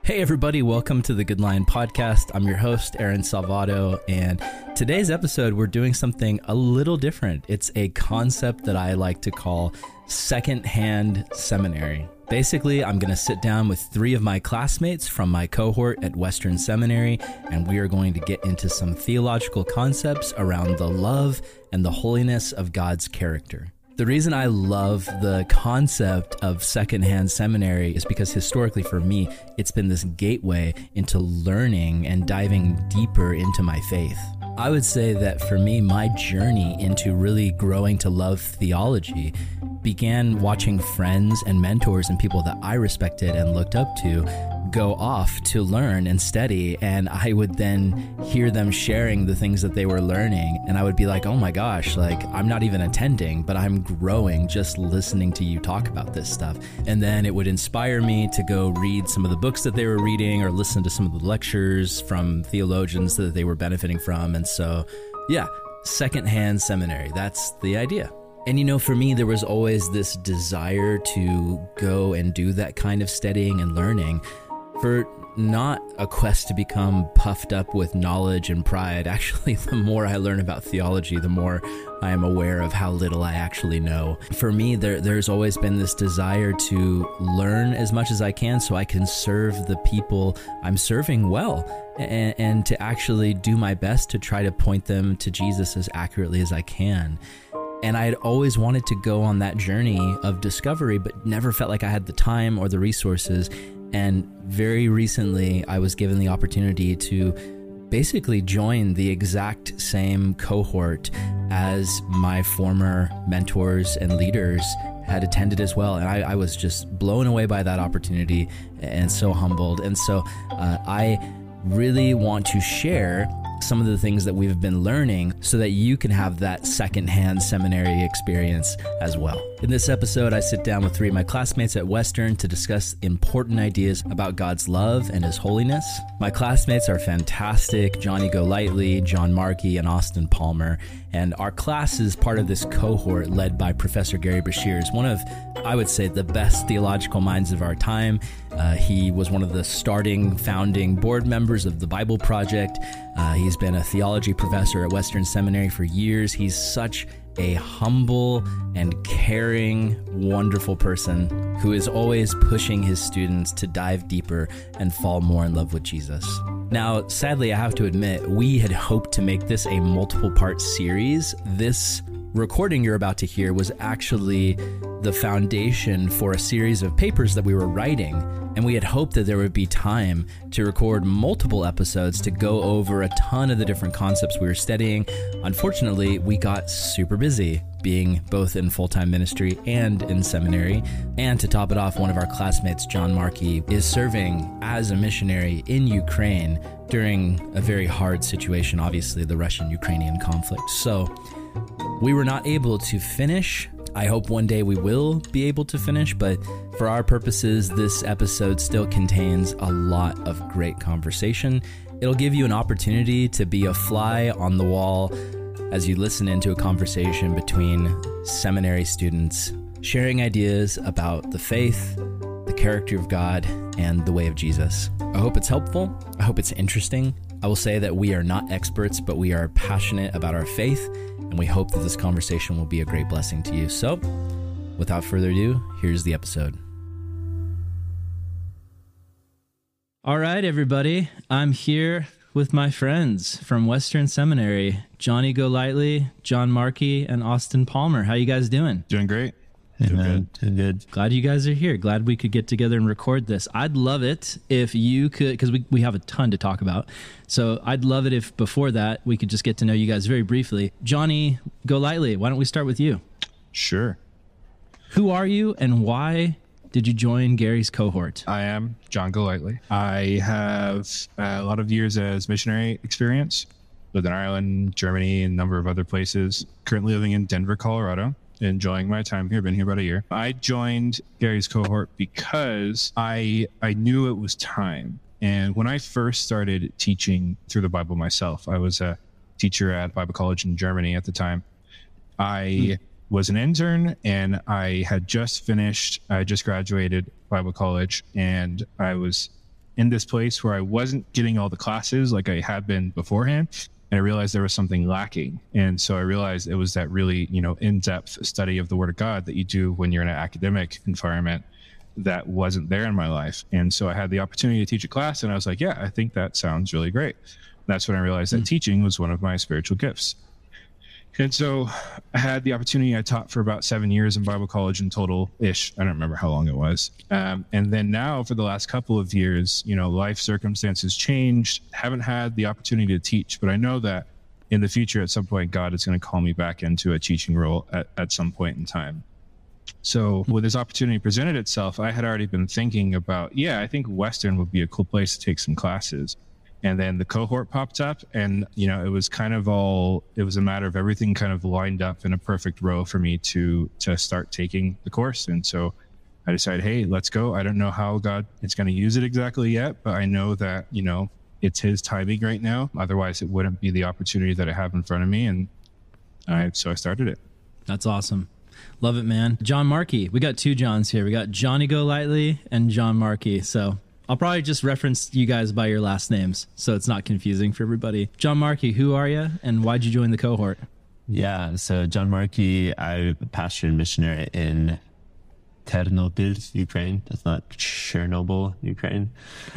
Hey everybody, welcome to the Good Lion Podcast. I'm your host, Aaron Salvato, and today's episode we're doing something a little different. It's a concept that I like to call secondhand seminary. Basically, I'm going to sit down with three of my classmates from my cohort at Western Seminary, and we are going to get into some theological concepts around the love and the holiness of God's character. The reason I love the concept of secondhand seminary is because historically for me, it's been this gateway into learning and diving deeper into my faith. I would say that for me, my journey into really growing to love theology began watching friends and mentors and people that I respected and looked up to go off to learn and study, and I would then hear them sharing the things that they were learning, and I would be like, oh my gosh, like I'm not even attending, but I'm growing just listening to you talk about this stuff. And then it would inspire me to go read some of the books that they were reading or listen to some of the lectures from theologians that they were benefiting from. And so, yeah, secondhand seminary, that's the idea. And you know, for me, there was always this desire to go and do that kind of studying and learning for not a quest to become puffed up with knowledge and pride. Actually, the more I learn about theology, the more I am aware of how little I actually know. For me, there's always been this desire to learn as much as I can so I can serve the people I'm serving well, and to actually do my best to try to point them to Jesus as accurately as I can. And I had always wanted to go on that journey of discovery, but never felt like I had the time or the resources. And very recently, I was given the opportunity to basically join the exact same cohort as my former mentors and leaders had attended as well. And I was just blown away by that opportunity and so humbled. And so I really want to share some of the things that we've been learning so that you can have that secondhand seminary experience as well. In this episode, I sit down with three of my classmates at Western to discuss important ideas about God's love and His holiness. My classmates are fantastic: Johnny Golightly, John Markey, and Austin Palmer. And our class is part of this cohort led by Professor Gary Breshears, one of, I would say, the best theological minds of our time. He was one of the founding board members of the Bible Project. He's been a theology professor at Western Seminary for years. He's such a humble and caring, wonderful person who is always pushing his students to dive deeper and fall more in love with Jesus. Now, sadly, I have to admit, we had hoped to make this a multiple-part series. This recording you're about to hear was actually the foundation for a series of papers that we were writing, and we had hoped that there would be time to record multiple episodes to go over a ton of the different concepts we were studying. Unfortunately, we got super busy, being both in full-time ministry and in seminary. And to top it off, one of our classmates, John Markey, is serving as a missionary in Ukraine during a very hard situation, obviously the Russian-Ukrainian conflict. So we were not able to finish. I hope one day we will be able to finish, but for our purposes, this episode still contains a lot of great conversation. It'll give you an opportunity to be a fly on the wall as you listen into a conversation between seminary students, sharing ideas about the faith, the character of God, and the way of Jesus. I hope it's helpful. I hope it's interesting. I will say that we are not experts, but we are passionate about our faith, and we hope that this conversation will be a great blessing to you. So, without further ado, here's the episode. All right, everybody. I'm here with my friends from Western Seminary, Johnny Golightly, John Markey, and Austin Palmer. How you guys doing? Doing great. Doing good. Glad you guys are here. Glad we could get together and record this. I'd love it if you could, because we have a ton to talk about. So I'd love it if before that we could just get to know you guys very briefly. Johnny Golightly, why don't we start with you? Sure. Who are you and why did you join Gary's cohort? I am John Golightly. I have a lot of years as missionary experience. Lived in Ireland, Germany, and a number of other places. Currently living in Denver, Colorado. Enjoying my time here. Been here about a year. I joined Gary's cohort because I knew it was time. And when I first started teaching through the Bible myself, I was a teacher at Bible College in Germany at the time. I was an intern and I had just finished, I just graduated Bible College, and I was in this place where I wasn't getting all the classes like I had been beforehand. And I realized there was something lacking. And so I realized it was that really, in-depth study of the Word of God that you do when you're in an academic environment that wasn't there in my life. And so I had the opportunity to teach a class, and I was like, yeah, I think that sounds really great. That's when I realized that teaching was one of my spiritual gifts. And so I had the opportunity. I taught for about 7 years in Bible college in total-ish. I don't remember how long it was. And then now for the last couple of years, life circumstances changed. Haven't had the opportunity to teach, but I know that in the future, at some point, God is going to call me back into a teaching role at some point in time. So when this opportunity presented itself, I had already been thinking about, I think Western would be a cool place to take some classes. And then the cohort popped up, and, it was it was a matter of everything kind of lined up in a perfect row for me to start taking the course. And so I decided, hey, let's go. I don't know how God is going to use it exactly yet, but I know that, it's his timing right now. Otherwise it wouldn't be the opportunity that I have in front of me. And so I started it. That's awesome. Love it, man. John Markey. We got two Johns here. We got Johnny Golightly and John Markey. So I'll probably just reference you guys by your last names so it's not confusing for everybody. John Markey, who are you and why'd you join the cohort? Yeah, so John Markey, I'm a pastor and missionary in Ternopil, Ukraine. That's not Chernobyl, Ukraine.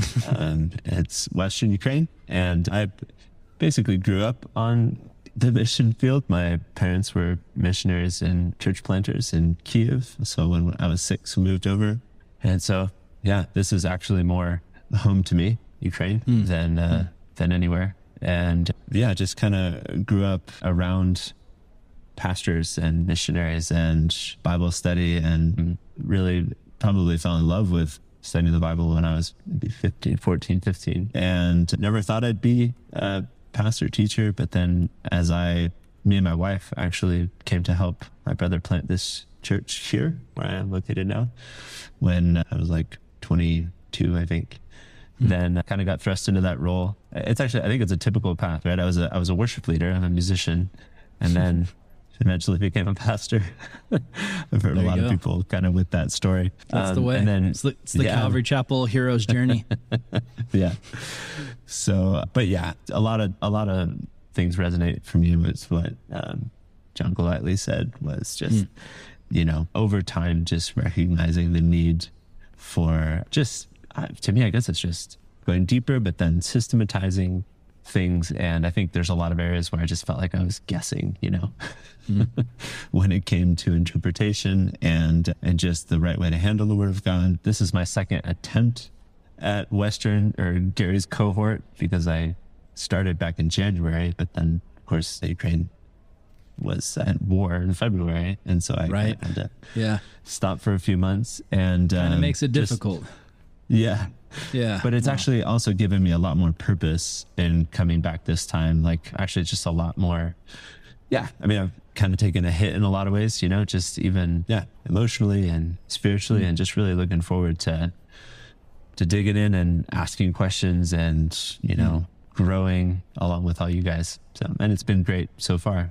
It's Western Ukraine. And I basically grew up on the mission field. My parents were missionaries and church planters in Kiev. So when I was 6, we moved over. And so this is actually more home to me, Ukraine, than anywhere. And just kind of grew up around pastors and missionaries and Bible study, and really probably fell in love with studying the Bible when I was maybe 14, 15, and never thought I'd be a pastor teacher. But then me and my wife actually came to help my brother plant this church here where I am located now when I was like 22, I think. Then I kind of got thrust into that role. It's actually, I think it's a typical path, right? I was a worship leader, I'm a musician, and then eventually became a pastor. I've heard a lot of people kind of with that story. That's the way. And then, it's the Calvary Chapel hero's journey. Yeah. So, but a lot of things resonate for me with what John Golightly said was just, over time, just recognizing the need for just, to me, I guess it's just going deeper, but then systematizing things. And I think there's a lot of areas where I just felt like I was guessing, when it came to interpretation and just the right way to handle the Word of God. This is my second attempt at Western or Gary's cohort because I started back in January, but then of course Ukraine was at war in February. And so I had to stop for a few months, and kind of makes it difficult. Yeah. But it's actually also given me a lot more purpose in coming back this time. Like actually it's just a lot more. Yeah. I mean, I've kind of taken a hit in a lot of ways, just even, emotionally and spiritually, and just really looking forward to digging in and asking questions and, growing along with all you guys. So, and it's been great so far.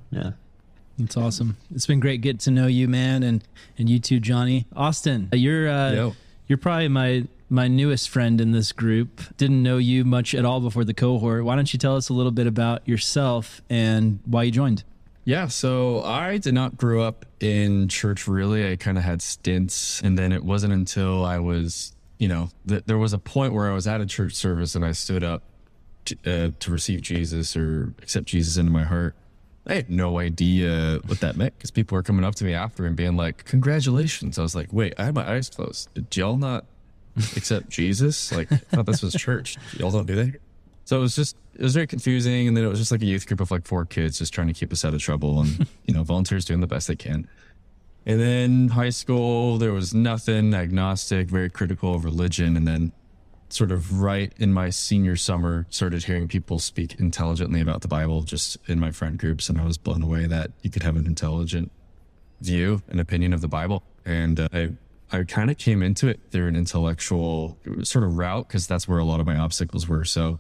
It's awesome. It's been great getting to know you, man. And you too, Johnny. Austin, you're probably my newest friend in this group. Didn't know you much at all before the cohort. Why don't you tell us a little bit about yourself and why you joined? Yeah, so I did not grow up in church, really. I kind of had stints. And then it wasn't until I was, there was a point where I was at a church service and I stood up to receive Jesus or accept Jesus into my heart. I had no idea what that meant because people were coming up to me after and being like, congratulations. I was like, wait, I had my eyes closed. Did y'all not accept Jesus? Like, I thought this was church. Y'all don't do that? So it was very confusing. And then it was just like a youth group of like 4 kids just trying to keep us out of trouble and, volunteers doing the best they can. And then high school, there was nothing, agnostic, very critical of religion. And then sort of right in my senior summer, started hearing people speak intelligently about the Bible just in my friend groups. And I was blown away that you could have an intelligent view and opinion of the Bible. And I kind of came into it through an intellectual sort of route because that's where a lot of my obstacles were. So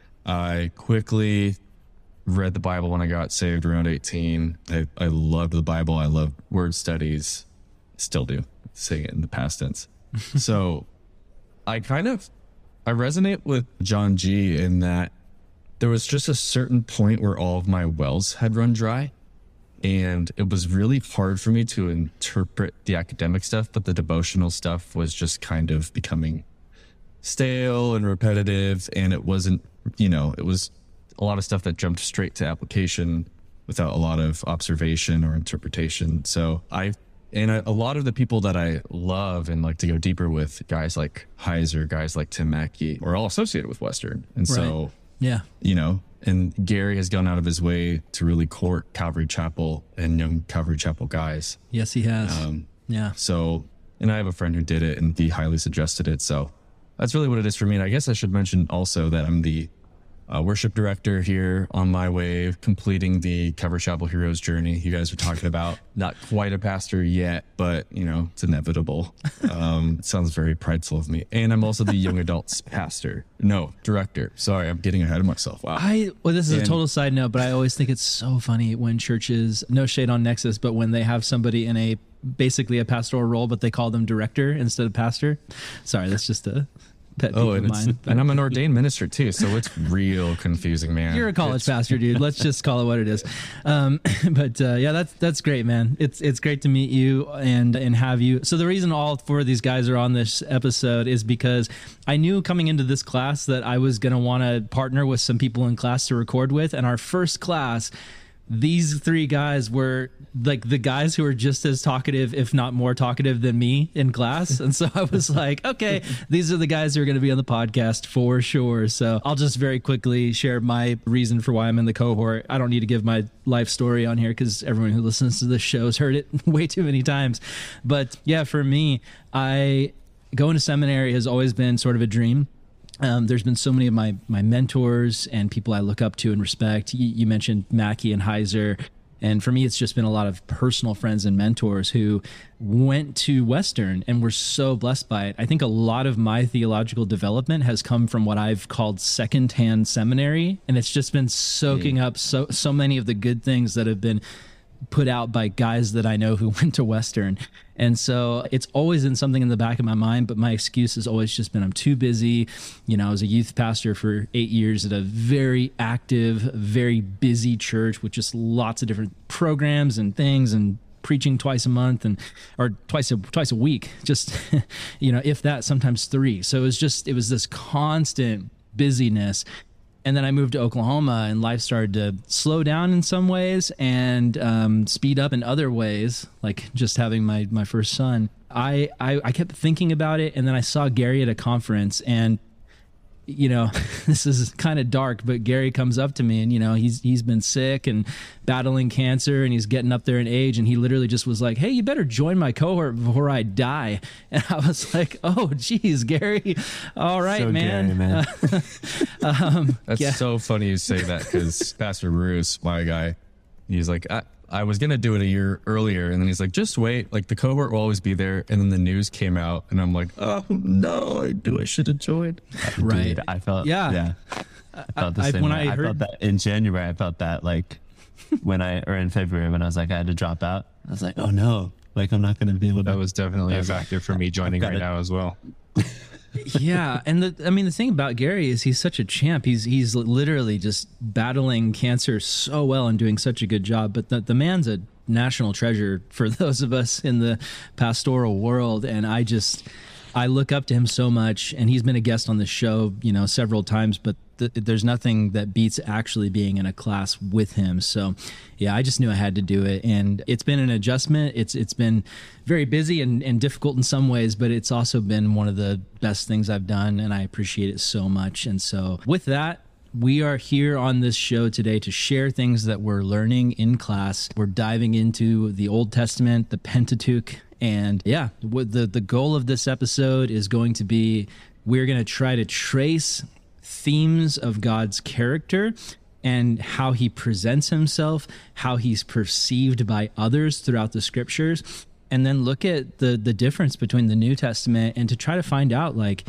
I quickly read the Bible when I got saved around 18. I loved the Bible. I loved word studies. Still do, saying it in the past tense. So I kind of I resonate with John G in that there was just a certain point where all of my wells had run dry. And it was really hard for me to interpret the academic stuff, but the devotional stuff was just kind of becoming stale and repetitive. And it wasn't, it was a lot of stuff that jumped straight to application without a lot of observation or interpretation. So a lot of the people that I love and like to go deeper with, guys like Heiser, guys like Tim Mackey, are all associated with Western. And so, yeah, and Gary has gone out of his way to really court Calvary Chapel and young Calvary Chapel guys. Yes, he has. Yeah. So, and I have a friend who did it and he highly suggested it. So that's really what it is for me. And I guess I should mention also that I'm the worship director here on my way of completing the Calvary Chapel Heroes journey you guys were talking about. Not quite a pastor yet, but it's inevitable. It sounds very prideful of me. And I'm also the young adults director. Sorry, I'm getting ahead of myself. Wow. This is a total side note, but I always think it's so funny when churches, no shade on Nexus, but when they have somebody in basically a pastoral role, but they call them director instead of pastor. Sorry, that's just a pet peeve of mine. And I'm an ordained minister too, so it's real confusing, man. You're a college pastor, dude. Let's just call it what it is. That's great, man. It's great to meet you and have you. So the reason all four of these guys are on this episode is because I knew coming into this class that I was going to want to partner with some people in class to record with. And our first class, these three guys were like the guys who were just as talkative, if not more talkative than me in class. And so I was like, okay, these are the guys who are going to be on the podcast for sure. So I'll just very quickly share my reason for why I'm in the cohort. I don't need to give my life story on here because everyone who listens to this show has heard it way too many times. But yeah, for me, going to seminary has always been sort of a dream. There's been so many of my mentors and people I look up to and respect. You mentioned Mackey and Heiser. And for me, it's just been a lot of personal friends and mentors who went to Western and were so blessed by it. I think a lot of my theological development has come from what I've called secondhand seminary. And it's just been soaking up so many of the good things that have been put out by guys that I know who went to Western. And so it's always been something in the back of my mind, but my excuse has always just been I'm too busy. I was a youth pastor for 8 years at a very active, very busy church with just lots of different programs and things and preaching twice a month or twice a week, just, if that, sometimes 3. So it was this constant busyness. And then I moved to Oklahoma and life started to slow down in some ways and speed up in other ways, like just having my first son. I kept thinking about it, and then I saw Gary at a conference, and this is kind of dark, but Gary comes up to me and, he's been sick and battling cancer and he's getting up there in age. And he literally just was like, hey, you better join my cohort before I die. And I was like, oh, geez, Gary. All right, so man. Gary, man. That's so funny you say that because Pastor Bruce, my guy, he's like, I was going to do it a year earlier. And then he's like, just wait. Like the cohort will always be there. And then the news came out and I'm like, oh no, I should have joined. Right. Dude, I felt, I felt the same way. I felt that in January. I felt that like in February when I was like, I had to drop out. I was like, oh no, like I'm not going to be able to. That was definitely a factor for me joining right now as well. Yeah, and the thing about Gary is he's such a champ. He's literally just battling cancer so well and doing such a good job. But the man's a national treasure for those of us in the pastoral world, and I look up to him so much. And he's been a guest on the show, several times. But there's nothing that beats actually being in a class with him. So, yeah, I just knew I had to do it, and it's been an adjustment. It's been very busy and difficult in some ways, but it's also been one of the best things I've done, and I appreciate it so much. And so with that, we are here on this show today to share things that we're learning in class. We're diving into the Old Testament, the Pentateuch, and what the goal of this episode is going to be, we're going to try to trace themes of God's character and how he presents himself, how he's perceived by others throughout the scriptures, and then look at the difference between the New Testament and to try to find out, like,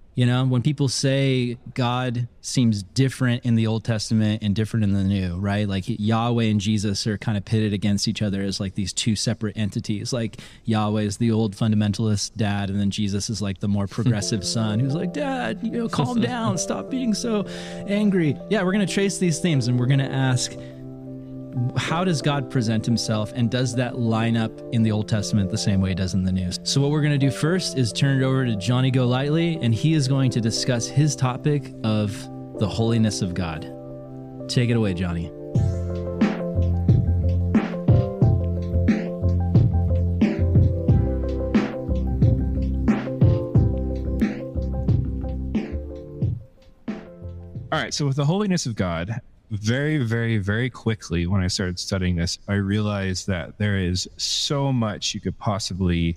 You know, when people say God seems different in the Old Testament and different in the New, right? Like Yahweh and Jesus are kind of pitted against each other as like these two separate entities. Like Yahweh is the old fundamentalist dad, and then Jesus is like the more progressive son who's like, Dad, you know, calm down, stop being so angry. Yeah, we're going to trace these themes and we're going to ask, how does God present himself, and does that line up in the Old Testament the same way it does in the New? So what we're going to do first is turn it over to Johnny Golightly, and he is going to discuss his topic of the holiness of God. Take it away, Johnny. All right, so with the holiness of God, very, very, very quickly when I started studying this, I realized that there is so much you could possibly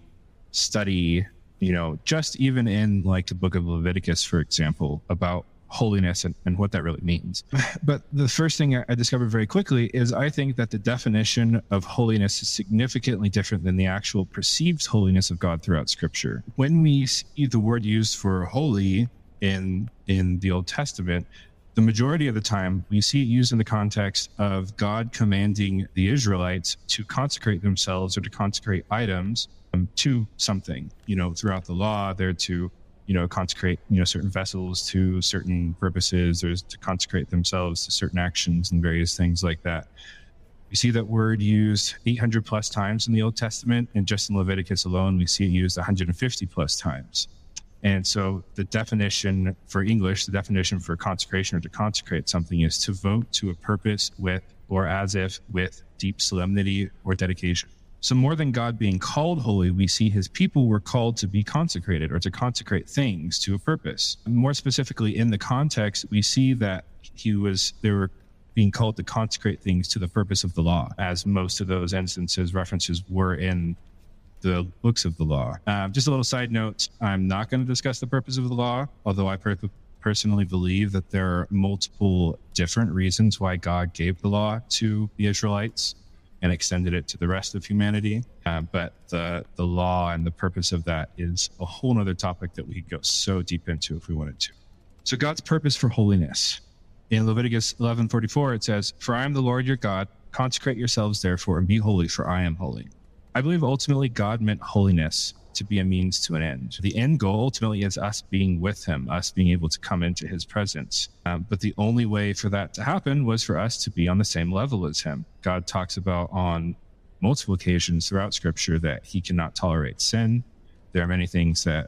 study, you know, just even in like the book of Leviticus, for example, about holiness and what that really means. But the first thing I discovered very quickly is I think that the definition of holiness is significantly different than the actual perceived holiness of God throughout Scripture. When we see the word used for holy in the Old Testament, the majority of the time, we see it used in the context of God commanding the Israelites to consecrate themselves or to consecrate items to something. You know, throughout the law, they're to, you know, consecrate, you know, certain vessels to certain purposes, or to consecrate themselves to certain actions and various things like that. We see that word used 800 plus times in the Old Testament, and just in Leviticus alone, we see it used 150 plus times. And so the definition for English, the definition for consecration or to consecrate something is to vote to a purpose with, or as if with, deep solemnity or dedication. So more than God being called holy, we see his people were called to be consecrated or to consecrate things to a purpose. More specifically in the context, we see that they were being called to consecrate things to the purpose of the law, as most of those instances, references were in the books of the law. Just a little side note, I'm not going to discuss the purpose of the law, although I personally believe that there are multiple different reasons why God gave the law to the Israelites and extended it to the rest of humanity. But the law and the purpose of that is a whole other topic that we could go so deep into if we wanted to. So God's purpose for holiness. In Leviticus 11:44, it says, "For I am the Lord your God, consecrate yourselves therefore and be holy, for I am holy." I believe ultimately God meant holiness to be a means to an end. The end goal ultimately is us being with him, us being able to come into his presence. But the only way for that to happen was for us to be on the same level as him. God talks about on multiple occasions throughout Scripture that he cannot tolerate sin. There are many things that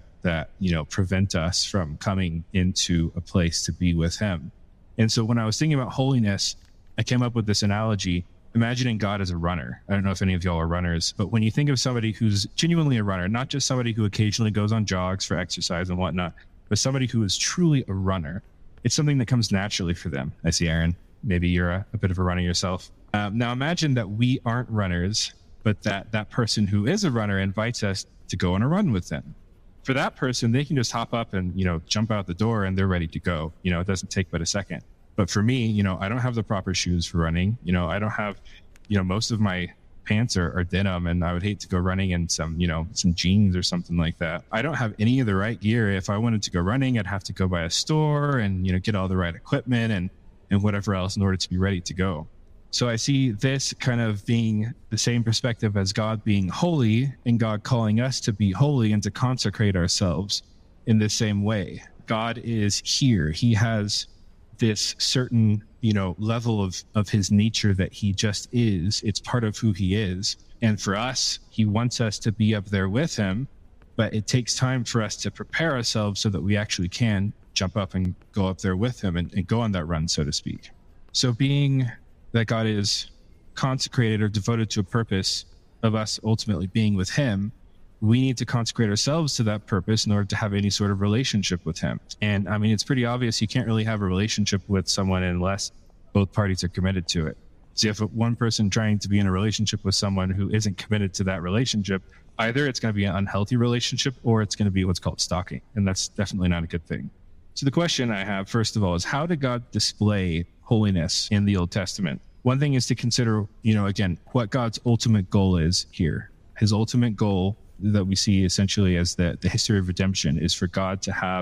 prevent us from coming into a place to be with him. And so when I was thinking about holiness, I came up with this analogy, imagining God as a runner. I don't know if any of y'all are runners, but when you think of somebody who's genuinely a runner, not just somebody who occasionally goes on jogs for exercise and whatnot, but somebody who is truly a runner, it's something that comes naturally for them. I see Aaron, maybe you're a bit of a runner yourself. Now imagine that we aren't runners, but that person who is a runner invites us to go on a run with them. For that person, they can just hop up and, jump out the door and they're ready to go. It doesn't take but a second. But for me, I don't have the proper shoes for running. I don't have, most of my pants are denim, and I would hate to go running in some jeans or something like that. I don't have any of the right gear. If I wanted to go running, I'd have to go by a store and, get all the right equipment and whatever else in order to be ready to go. So I see this kind of being the same perspective as God being holy and God calling us to be holy and to consecrate ourselves in the same way. God is here. He has this certain, level of his nature that he just is. It's part of who he is. And for us, he wants us to be up there with him, but it takes time for us to prepare ourselves so that we actually can jump up and go up there with him and go on that run, so to speak. So being that God is consecrated or devoted to a purpose of us ultimately being with him, we need to consecrate ourselves to that purpose in order to have any sort of relationship with him. And I mean, it's pretty obvious you can't really have a relationship with someone unless both parties are committed to it. So if one person trying to be in a relationship with someone who isn't committed to that relationship, either it's going to be an unhealthy relationship or it's going to be what's called stalking. And that's definitely not a good thing. So the question I have, first of all, is how did God display holiness in the Old Testament? One thing is to consider, again, what God's ultimate goal is here. His ultimate goal that we see essentially as the history of redemption is for God to have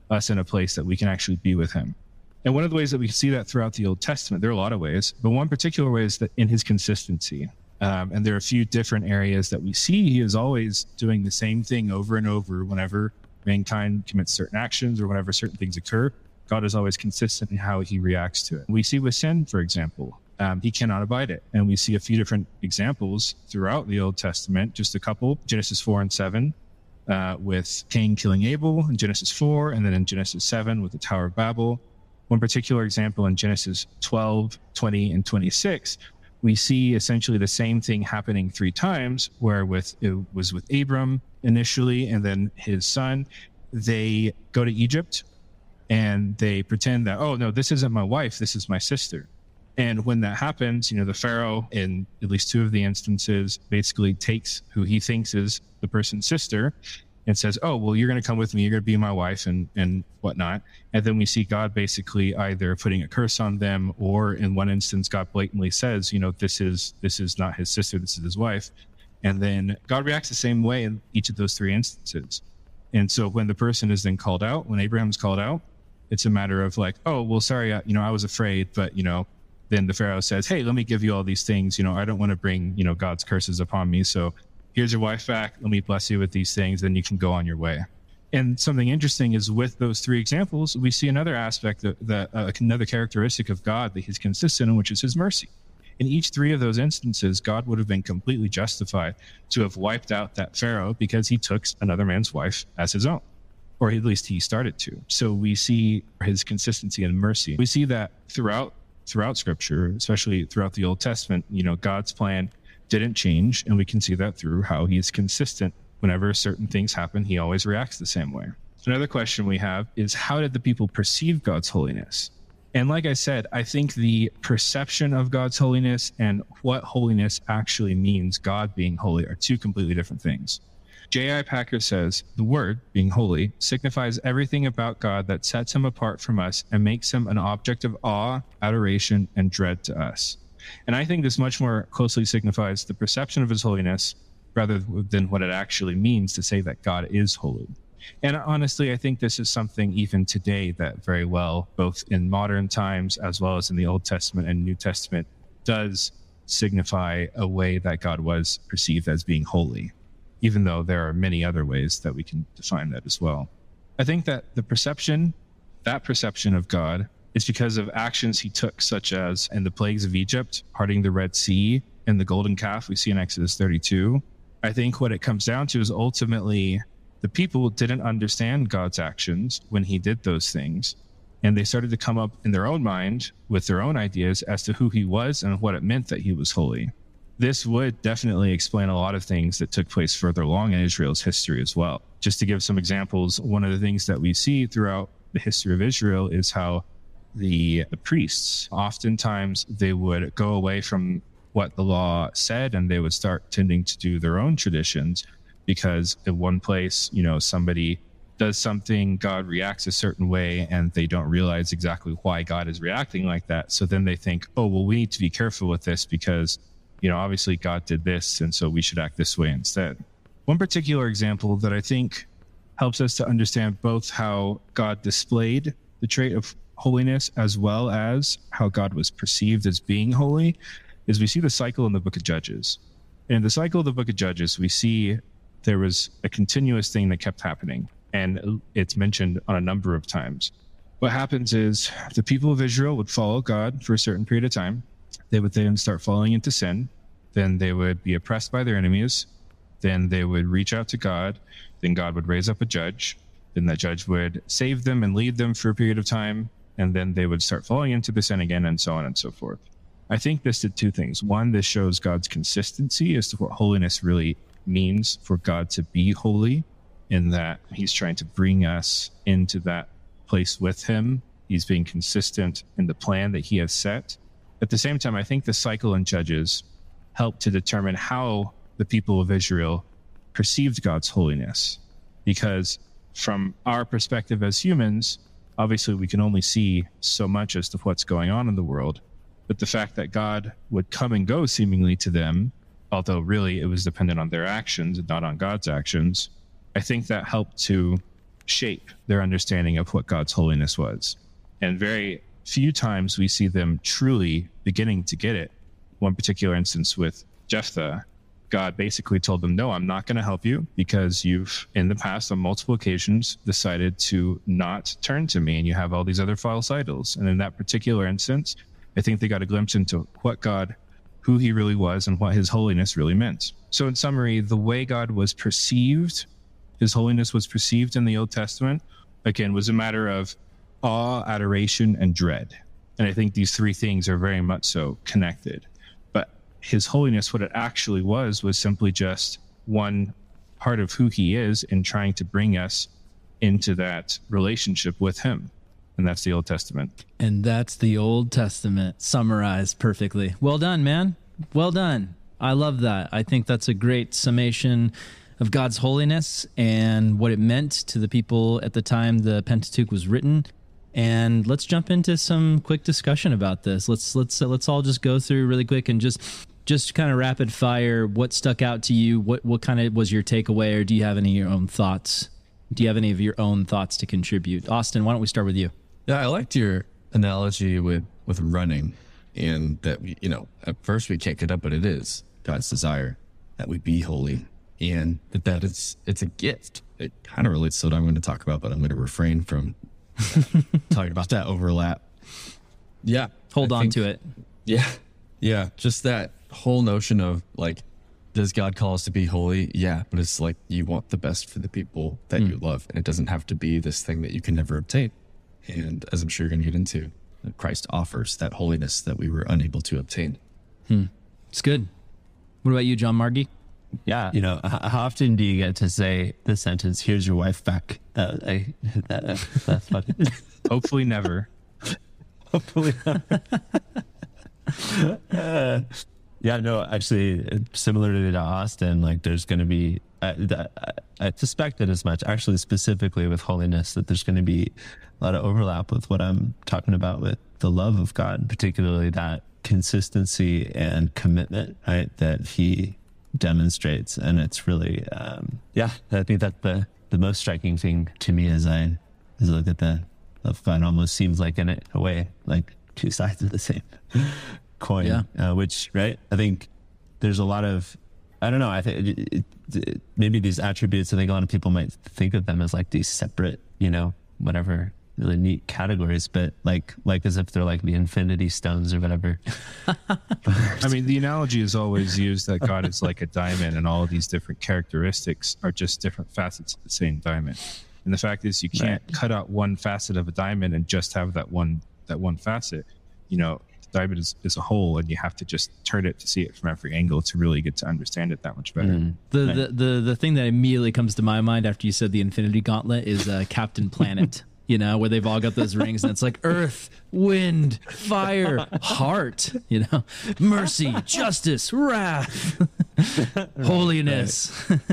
us in a place that we can actually be with him. And one of the ways that we see that throughout the Old Testament, there are a lot of ways, but one particular way is that in his consistency. And there are a few different areas that we see he is always doing the same thing over and over whenever mankind commits certain actions or whenever certain things occur. God is always consistent in how he reacts to it. We see with sin, for example, he cannot abide it. And we see a few different examples throughout the Old Testament, just a couple, Genesis 4 and 7, with Cain killing Abel in Genesis 4, and then in Genesis 7 with the Tower of Babel. One particular example in Genesis 12, 20, and 26, we see essentially the same thing happening 3 times, where it was with Abram initially, and then his son. They go to Egypt, and they pretend that, oh, no, this isn't my wife, this is my sister. And when that happens, the Pharaoh, in at least 2 of the instances, basically takes who he thinks is the person's sister and says, oh, well, you're going to come with me, you're going to be my wife and whatnot. And then we see God basically either putting a curse on them, or in one instance, God blatantly says, this is not his sister, this is his wife. And then God reacts the same way in each of those 3 instances. And so when the person is then called out, when Abraham's called out, it's a matter of like, oh, well, sorry, I was afraid, but, then the Pharaoh says, hey, let me give you all these things. I don't want to bring, God's curses upon me. So here's your wife back. Let me bless you with these things. Then you can go on your way. And something interesting is with those 3 examples, we see another aspect another characteristic of God that he's consistent in, which is his mercy. In each 3 of those instances, God would have been completely justified to have wiped out that Pharaoh because he took another man's wife as his own, or at least he started to. So we see his consistency and mercy. We see that throughout Scripture, especially throughout the Old Testament. God's plan didn't change, and we can see that through how he's consistent. Whenever certain things happen, he always reacts the same way. Another question we have is, how did the people perceive God's holiness? And like I said, I think the perception of God's holiness and what holiness actually means, God being holy, are 2 completely different things. J.I. Packer says, the word, being holy, signifies everything about God that sets him apart from us and makes him an object of awe, adoration, and dread to us. And I think this much more closely signifies the perception of his holiness rather than what it actually means to say that God is holy. And honestly, I think this is something even today that very well, both in modern times as well as in the Old Testament and New Testament, does signify a way that God was perceived as being holy, even though there are many other ways that we can define that as well. I think that that perception of God is because of actions he took, such as in the plagues of Egypt, parting the Red Sea, and the golden calf we see in Exodus 32. I think what it comes down to is ultimately the people didn't understand God's actions when he did those things, and they started to come up in their own mind with their own ideas as to who he was and what it meant that he was holy. This would definitely explain a lot of things that took place further along in Israel's history as well. Just to give some examples, one of the things that we see throughout the history of Israel is how the priests, oftentimes they would go away from what the law said, and they would start tending to do their own traditions, because in one place, somebody does something, God reacts a certain way, and they don't realize exactly why God is reacting like that. So then they think, oh, well, we need to be careful with this because, obviously God did this, and so we should act this way instead. One particular example that I think helps us to understand both how God displayed the trait of holiness as well as how God was perceived as being holy is we see the cycle in the book of Judges. In the cycle of the book of Judges, we see there was a continuous thing that kept happening, and it's mentioned on a number of times. What happens is the people of Israel would follow God for a certain period of time. They would then start falling into sin. Then they would be oppressed by their enemies. Then they would reach out to God. Then God would raise up a judge. Then that judge would save them and lead them for a period of time. And then they would start falling into the sin again, and so on and so forth. I think this did 2 things. One, this shows God's consistency as to what holiness really means for God to be holy, in that he's trying to bring us into that place with him. He's being consistent in the plan that he has set. At the same time, I think the cycle in Judges helped to determine how the people of Israel perceived God's holiness. Because from our perspective as humans, obviously we can only see so much as to what's going on in the world. But the fact that God would come and go seemingly to them, although really it was dependent on their actions and not on God's actions, I think that helped to shape their understanding of what God's holiness was. And very few times we see them truly beginning to get it. One particular instance with Jephthah, God basically told them, no, I'm not going to help you because you've, in the past, on multiple occasions, decided to not turn to me, and you have all these other false idols. And in that particular instance, I think they got a glimpse into what God, who he really was, and what his holiness really meant. So in summary, the way God was perceived, his holiness was perceived in the Old Testament, again, was a matter of awe, adoration, and dread. And I think these three things are very much so connected. But his holiness, what it actually was simply just one part of who he is in trying to bring us into that relationship with him. And that's the Old Testament. And that's the Old Testament summarized perfectly. Well done, man. Well done. I love that. I think that's a great summation of God's holiness and what it meant to the people at the time the Pentateuch was written. And let's jump into some quick discussion about this. Let's all just go through really quick and just kind of rapid fire what stuck out to you. What kind of was your takeaway, or do you have any of your own thoughts? Do you have any of your own thoughts to contribute? Austin, why don't we start with you? Yeah, I liked your analogy with running, and that we, at first we can't get up, but it is God's desire that we be holy, and that it's a gift. It kind of relates to what I'm going to talk about, but I'm going to refrain from talking about that overlap. Yeah, hold on to it. Yeah, just that whole notion of like, does God call us to be holy? Yeah, but it's like you want the best for the people that you love, and it doesn't have to be this thing that you can never obtain. And as I'm sure you're going to get into, Christ offers that holiness that we were unable to obtain. It's good. What about you, John Margie? Yeah. How often do you get to say the sentence, "Here's your wife back"? That's funny. Hopefully never. Hopefully never. Yeah, no, actually, similarly to Austin, like there's going to be, I suspected as much, actually, specifically with holiness, that there's going to be a lot of overlap with what I'm talking about with the love of God, particularly that consistency and commitment, right, that he demonstrates. And it's really, I think that the most striking thing to me as I look at the love of God, almost seems like in a way, like two sides of the same coin, which, right, I think there's a lot of, I don't know, I think maybe these attributes, I think a lot of people might think of them as like these separate, whatever, really neat categories, but like as if they're like the infinity stones or whatever. I mean, the analogy is always used that God is like a diamond, and all of these different characteristics are just different facets of the same diamond. And the fact is, you can't cut out one facet of a diamond and just have that one facet. The diamond is a whole, and you have to just turn it to see it from every angle to really get to understand it that much better. The thing that immediately comes to my mind after you said the Infinity Gauntlet is Captain Planet. Where they've all got those rings, and it's like earth, wind, fire, heart, mercy, justice, wrath, holiness.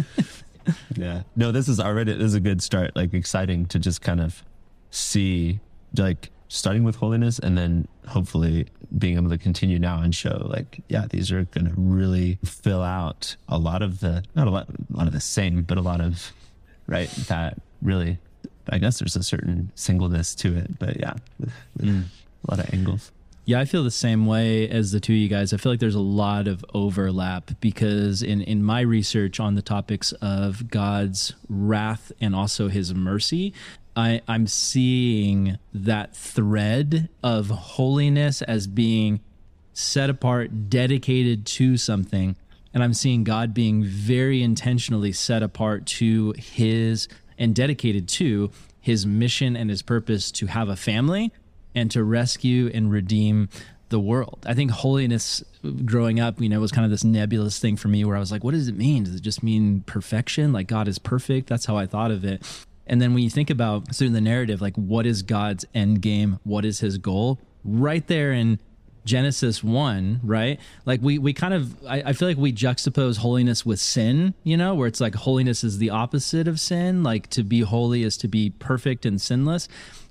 Yeah. No, this is a good start, like exciting to just kind of see, like starting with holiness and then hopefully being able to continue now and show like, these are going to really fill out a lot of the, not a lot of the same, but a lot of, right, that really, I guess there's a certain singleness to it, but with a lot of angles. Yeah, I feel the same way as the two of you guys. I feel like there's a lot of overlap because in my research on the topics of God's wrath and also his mercy, I'm seeing that thread of holiness as being set apart, dedicated to something. And I'm seeing God being very intentionally set apart to his and dedicated to his mission and his purpose to have a family and to rescue and redeem the world. I think holiness growing up, was kind of this nebulous thing for me where I was like, what does it mean? Does it just mean perfection? Like God is perfect? That's how I thought of it. And then when you think about through the narrative, like what is God's end game? What is his goal? Right there in Genesis 1, right? Like we kind of, I feel like we juxtapose holiness with sin, where it's like holiness is the opposite of sin. Like to be holy is to be perfect and sinless.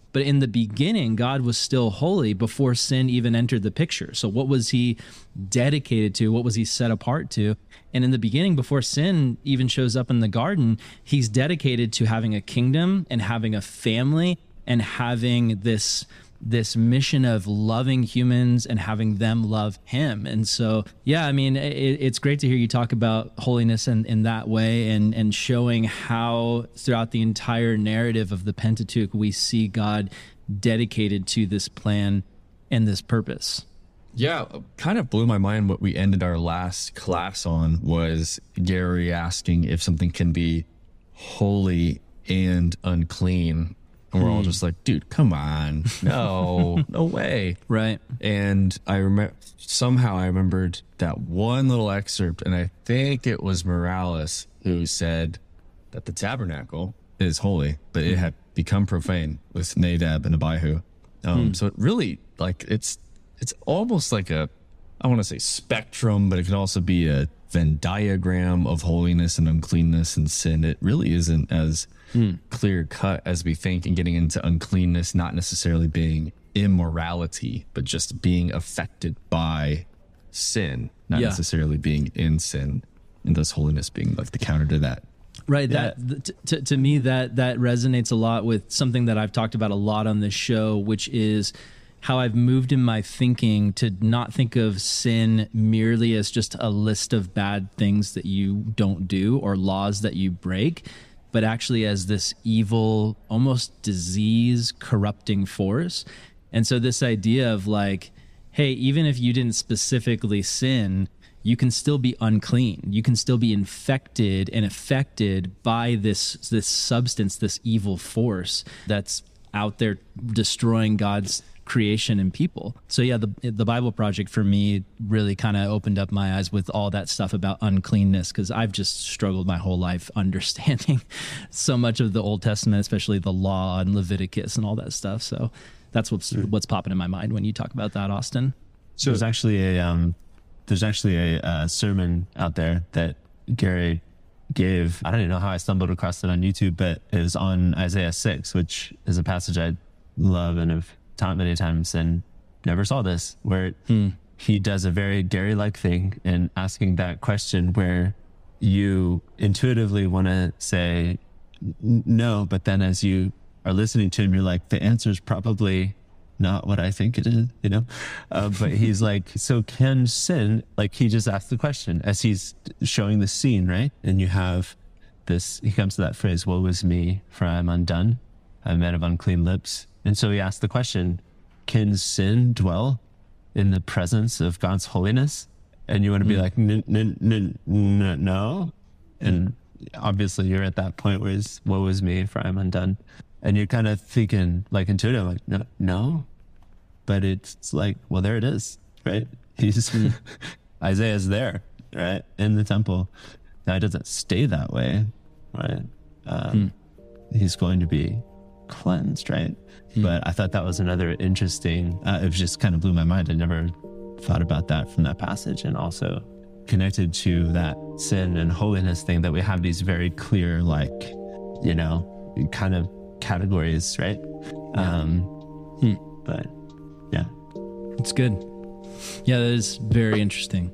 But in the beginning, God was still holy before sin even entered the picture. So what was he dedicated to? What was he set apart to? And in the beginning, before sin even shows up in the garden, he's dedicated to having a kingdom and having a family and having this mission of loving humans and having them love him. And so, yeah, I mean, it's great to hear you talk about holiness in that way and showing how throughout the entire narrative of the Pentateuch, we see God dedicated to this plan and this purpose. Yeah, kind of blew my mind what we ended our last class on was Gary asking if something can be holy and unclean. And we're all just like, dude, come on. No way. Right. And I remembered that one little excerpt, and I think it was Morales who said that the tabernacle is holy, but it had become profane with Nadab and Abihu. So it really, like, it's almost like I want to say spectrum, but it can also be a Venn diagram of holiness and uncleanness and sin. It really isn't as clear cut as we think, and getting into uncleanness not necessarily being immorality, but just being affected by sin, not necessarily being in sin, and thus holiness being like the counter to that. Right. Yeah. That to me, that resonates a lot with something that I've talked about a lot on this show, which is how I've moved in my thinking to not think of sin merely as just a list of bad things that you don't do or laws that you break, but actually as this evil, almost disease corrupting force. And so this idea of like, hey, even if you didn't specifically sin, you can still be unclean. You can still be infected and affected by this substance, this evil force that's out there destroying God's creation and people. So yeah, the Bible Project for me really kind of opened up my eyes with all that stuff about uncleanness, because I've just struggled my whole life understanding so much of the Old Testament, especially the law and Leviticus and all that stuff. So that's what's popping in my mind when you talk about that, Austin. So there's actually a sermon out there that Gary gave. I don't even know how I stumbled across it on YouTube, but it was on Isaiah 6, which is a passage I love and have taught many times and never saw this, where he does a very Gary-like thing in asking that question where you intuitively want to say no, but then as you are listening to him, you're like, the answer is probably not what I think it is, you know? But he's like, so can sin, like he just asked the question as he's showing the scene, right? And you have this, he comes to that phrase, woe is me, for I am undone. I'm a man of unclean lips. And so he asked the question, can sin dwell in the presence of God's holiness? And you want to be like, no. And obviously you're at that point where it's, woe is me, for I am undone. And you're kind of thinking, like intuitive, like, no. But it's like, well, there it is, right? He's Isaiah's there, right? In the temple. Now it doesn't stay that way, right? He's going to be cleansed, right? But I thought that was another interesting, it just kind of blew my mind. I never thought about that from that passage, and also connected to that sin and holiness thing, that we have these very clear, like, you know, kind of categories, right? But yeah, it's good. Yeah, that is very interesting.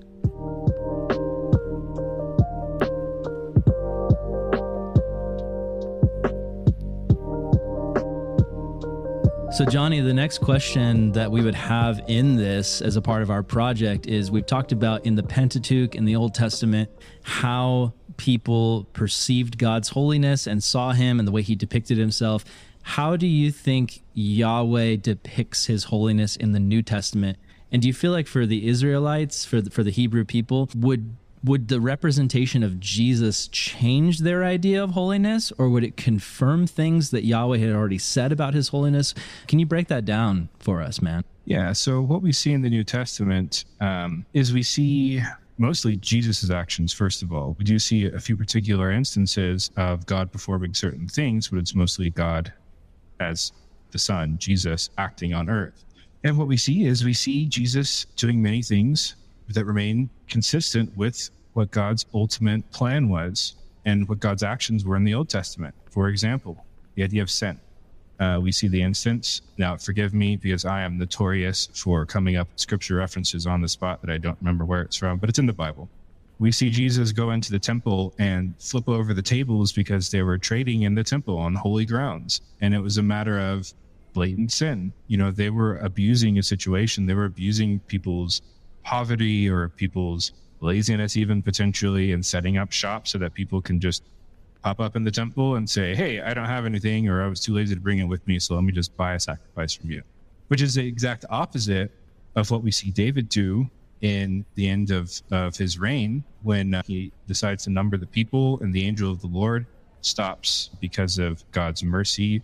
So Johnny, the next question that we would have in this as a part of our project is, we've talked about in the Pentateuch, in the Old Testament, how people perceived God's holiness and saw him and the way he depicted himself. How do you think Yahweh depicts his holiness in the New Testament? And do you feel like for the Israelites, for the Hebrew people, would the representation of Jesus change their idea of holiness, or would it confirm things that Yahweh had already said about his holiness? Can you break that down for us, man? Yeah, so what we see in the New Testament is we see mostly Jesus' actions, first of all. We do see a few particular instances of God performing certain things, but it's mostly God as the Son, Jesus, acting on earth. And what we see is Jesus doing many things that remain consistent with what God's ultimate plan was and what God's actions were in the Old Testament. For example, the idea of sin. we see the instance. Now, forgive me because I am notorious for coming up with scripture references on the spot that I don't remember where it's from, but it's in the Bible. We see Jesus go into the temple and flip over the tables because they were trading in the temple on holy grounds. And it was a matter of blatant sin. You know, they were abusing a situation. They were abusing people's poverty or people's laziness, even potentially, and setting up shop so that people can just pop up in the temple and say, hey, I don't have anything, or I was too lazy to bring it with me, so let me just buy a sacrifice from you, which is the exact opposite of what we see David do in the end of his reign, when he decides to number the people and the angel of the Lord stops because of God's mercy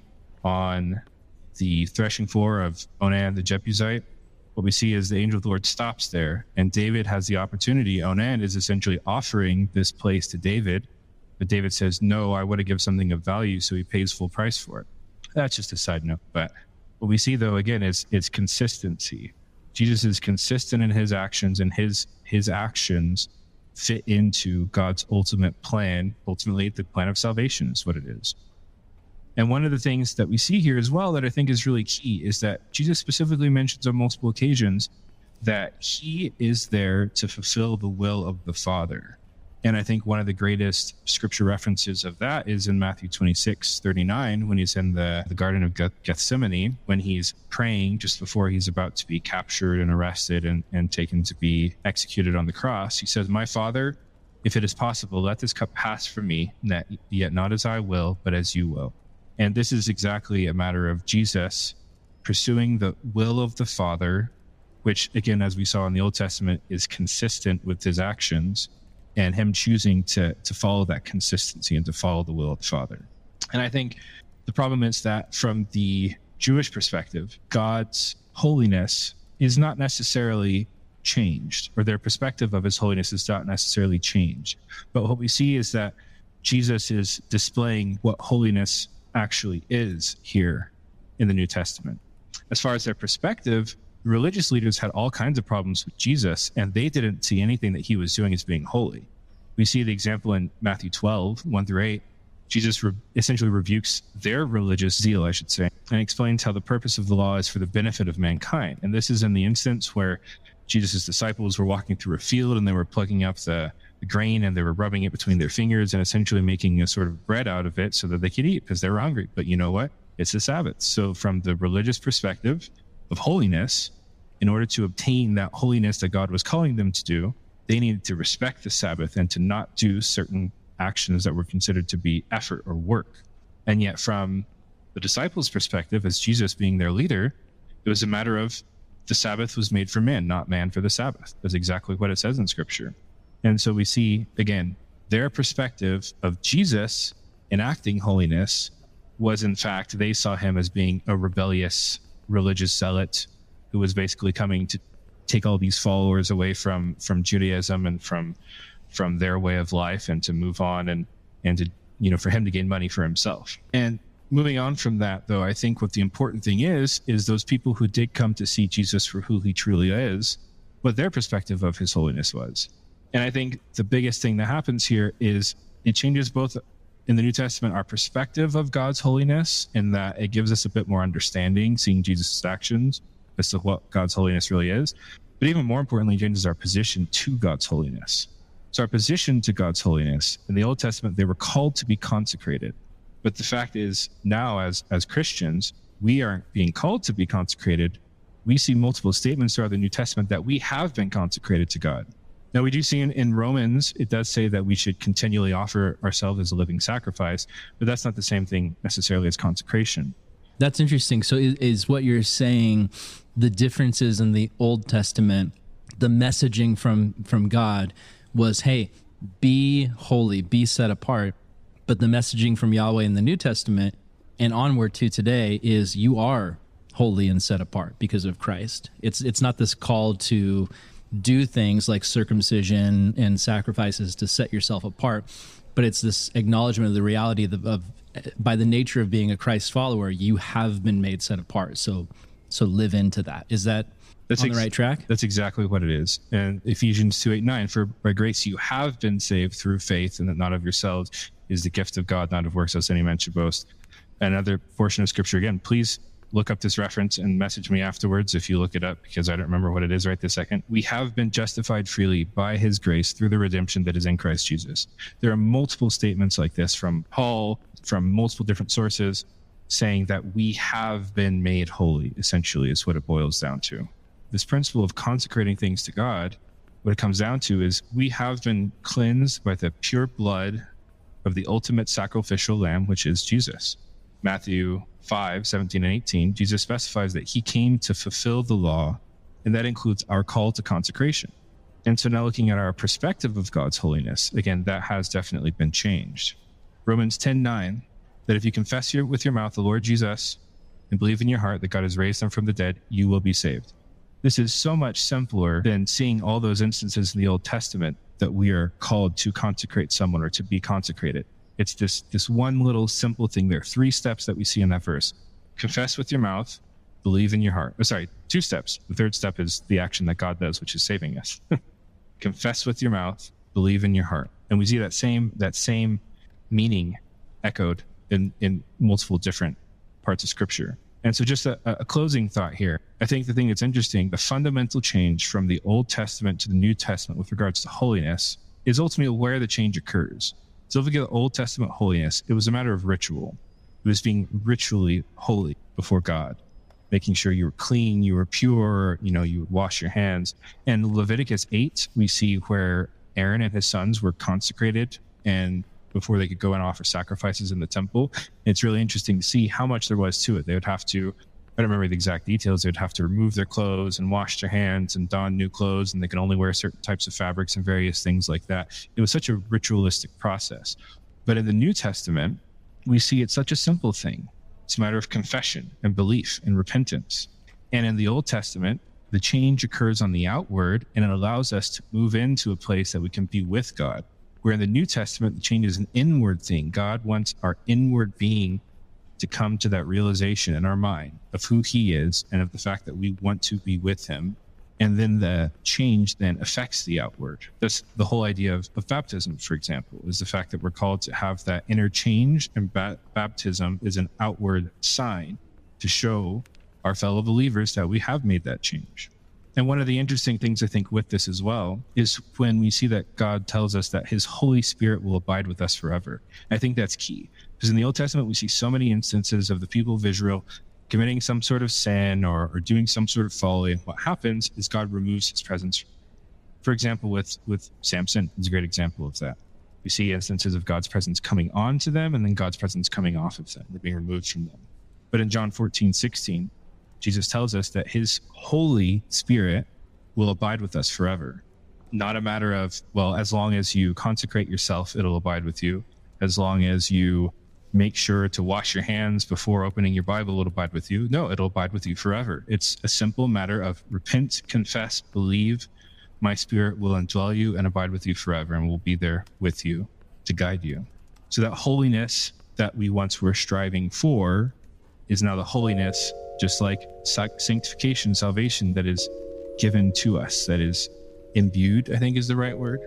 on the threshing floor of Onan the Jebusite. What we see is the angel of the Lord stops there, and David has the opportunity. Onan is essentially offering this place to David, but David says, no, I want to give something of value, so he pays full price for it. That's just a side note. But what we see, though, again, is consistency. Jesus is consistent in his actions, and his actions fit into God's ultimate plan. Ultimately, the plan of salvation is what it is. And one of the things that we see here as well that I think is really key is that Jesus specifically mentions on multiple occasions that he is there to fulfill the will of the Father. And I think one of the greatest scripture references of that is in Matthew 26:39, when he's in the Garden of Gethsemane, when he's praying just before he's about to be captured and arrested and taken to be executed on the cross. He says, my Father, if it is possible, let this cup pass from me, yet not as I will, but as you will. And this is exactly a matter of Jesus pursuing the will of the Father, which, again, as we saw in the Old Testament, is consistent with his actions, and him choosing to follow that consistency and to follow the will of the Father. And I think the problem is that from the Jewish perspective, God's holiness is not necessarily changed, or their perspective of his holiness is not necessarily changed. But what we see is that Jesus is displaying what holiness actually is here in the New Testament. As far as their perspective, religious leaders had all kinds of problems with Jesus, and they didn't see anything that he was doing as being holy. We see the example in Matthew 12:1-8. Jesus essentially rebukes their religious zeal, I should say, and explains how the purpose of the law is for the benefit of mankind. And this is in the instance where Jesus' disciples were walking through a field and they were plugging up the grain and they were rubbing it between their fingers and essentially making a sort of bread out of it so that they could eat because they were hungry. But you know what? It's the Sabbath. So from the religious perspective of holiness, in order to obtain that holiness that God was calling them to do, they needed to respect the Sabbath and to not do certain actions that were considered to be effort or work. And yet from the disciples' perspective, as Jesus being their leader, it was a matter of the Sabbath was made for man, not man for the Sabbath. That's exactly what it says in Scripture. And so we see, again, their perspective of Jesus enacting holiness was, in fact, they saw him as being a rebellious religious zealot who was basically coming to take all these followers away from Judaism and from their way of life and to move on and to, you know, for him to gain money for himself. And moving on from that, though, I think what the important thing is those people who did come to see Jesus for who he truly is, what their perspective of his holiness was. And I think the biggest thing that happens here is it changes both in the New Testament our perspective of God's holiness, in that it gives us a bit more understanding, seeing Jesus' actions as to what God's holiness really is. But even more importantly, it changes our position to God's holiness. So our position to God's holiness, in the Old Testament, they were called to be consecrated. But the fact is, now as Christians, we aren't being called to be consecrated. We see multiple statements throughout the New Testament that we have been consecrated to God. Now, we do see in Romans, it does say that we should continually offer ourselves as a living sacrifice, but that's not the same thing necessarily as consecration. That's interesting. So is what you're saying the differences in the Old Testament, the messaging from God was, hey, be holy, be set apart. But the messaging from Yahweh in the New Testament and onward to today is you are holy and set apart because of Christ. It's not this call to do things like circumcision and sacrifices to set yourself apart, but it's this acknowledgement of the reality of by the nature of being a Christ follower, you have been made set apart. So live into that. Is that's on the right track? That's exactly what it is. And Ephesians 2:8-9, for by grace you have been saved through faith, and that not of yourselves is the gift of God, not of works, lest any man should boast. another portion of scripture. Again, please look up this reference and message me afterwards if you look it up, because I don't remember what it is right this second. We have been justified freely by his grace through the redemption that is in Christ Jesus. There are multiple statements like this from Paul, from multiple different sources, saying that we have been made holy, essentially, is what it boils down to. This principle of consecrating things to God, what it comes down to is we have been cleansed by the pure blood of the ultimate sacrificial lamb, which is Jesus. Matthew 5:17-18, Jesus specifies that he came to fulfill the law, and that includes our call to consecration. And so now looking at our perspective of God's holiness, again, that has definitely been changed. Romans 10:9, that if you confess with your mouth the Lord Jesus and believe in your heart that God has raised him from the dead, you will be saved. This is so much simpler than seeing all those instances in the Old Testament that we are called to consecrate someone or to be consecrated. It's this one little simple thing. There are 3 steps that we see in that verse. Confess with your mouth, believe in your heart. 2 steps. The 3rd step is the action that God does, which is saving us. Confess with your mouth, believe in your heart. And we see that same meaning echoed in multiple different parts of scripture. And so just a closing thought here. I think the thing that's interesting, the fundamental change from the Old Testament to the New Testament with regards to holiness is ultimately where the change occurs. So if we get Old Testament holiness, it was a matter of ritual. It was being ritually holy before God, making sure you were clean, you were pure, you would wash your hands. And Leviticus 8, we see where Aaron and his sons were consecrated and before they could go and offer sacrifices in the temple. It's really interesting to see how much there was to it. They would have to, I don't remember the exact details, they would have to remove their clothes and wash their hands and don new clothes, and they could only wear certain types of fabrics and various things like that. It was such a ritualistic process. But in the New Testament, we see it's such a simple thing. It's a matter of confession and belief and repentance. And in the Old Testament, the change occurs on the outward, and it allows us to move into a place that we can be with God. Where in the New Testament, the change is an inward thing. God wants our inward being to come to that realization in our mind of who he is and of the fact that we want to be with him. And then the change then affects the outward. That's the whole idea of baptism, for example, is the fact that we're called to have that interchange, and baptism is an outward sign to show our fellow believers that we have made that change. And one of the interesting things I think with this as well is when we see that God tells us that his Holy Spirit will abide with us forever. I think that's key, because in the Old Testament, we see so many instances of the people of Israel committing some sort of sin or doing some sort of folly. And what happens is God removes his presence. For example, with Samson is a great example of that. We see instances of God's presence coming on to them and then God's presence coming off of them. They're being removed from them. But in John 14:16, Jesus tells us that his Holy Spirit will abide with us forever. Not a matter of, well, as long as you consecrate yourself, it'll abide with you. As long as you make sure to wash your hands before opening your Bible, it'll abide with you. No, it'll abide with you forever. It's a simple matter of repent, confess, believe. My Spirit will indwell you and abide with you forever and will be there with you to guide you. So that holiness that we once were striving for is now the holiness, just like sanctification, salvation, that is given to us, that is imbued, I think is the right word.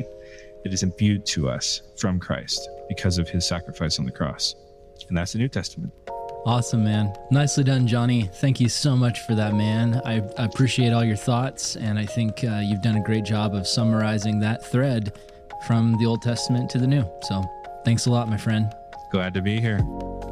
It is imbued to us from Christ because of his sacrifice on the cross. And that's the New Testament. Awesome, man. Nicely done, Johnny. Thank you so much for that, man. I appreciate all your thoughts, and I think you've done a great job of summarizing that thread from the Old Testament to the New. So thanks a lot, my friend. Glad to be here.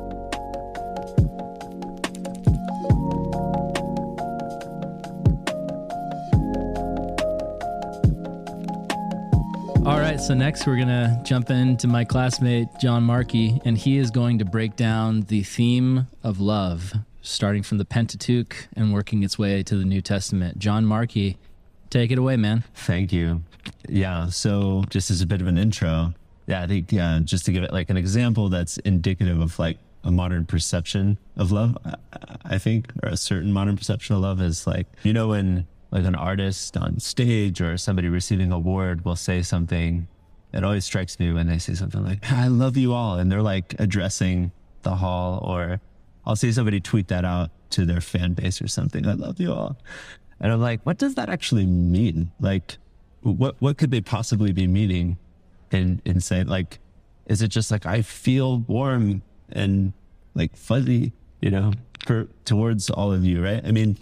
All right, so next we're going to jump into my classmate, John Markey, and he is going to break down the theme of love, starting from the Pentateuch and working its way to the New Testament. John Markey, take it away, man. Thank you. Yeah, so just as a bit of an intro, I think just to give it like an example that's indicative of like a modern perception of love, I think, or a certain modern perception of love is like, when like an artist on stage or somebody receiving an award will say something, it always strikes me when they say something like, I love you all. And they're like addressing the hall, or I'll see somebody tweet that out to their fan base or something. I love you all. And I'm like, what does that actually mean? Like, what could they possibly be meaning in saying, like, is it just like, I feel warm and like fuzzy, towards all of you, right? I mean,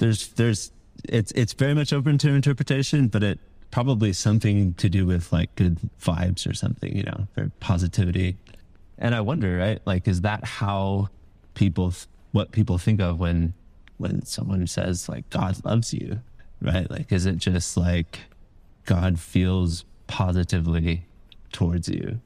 it's very much open to interpretation, but it probably something to do with like good vibes or something, for positivity. And I wonder, right? Like, is that how what people think of when someone says like God loves you, right? Like, is it just like God feels positively towards you,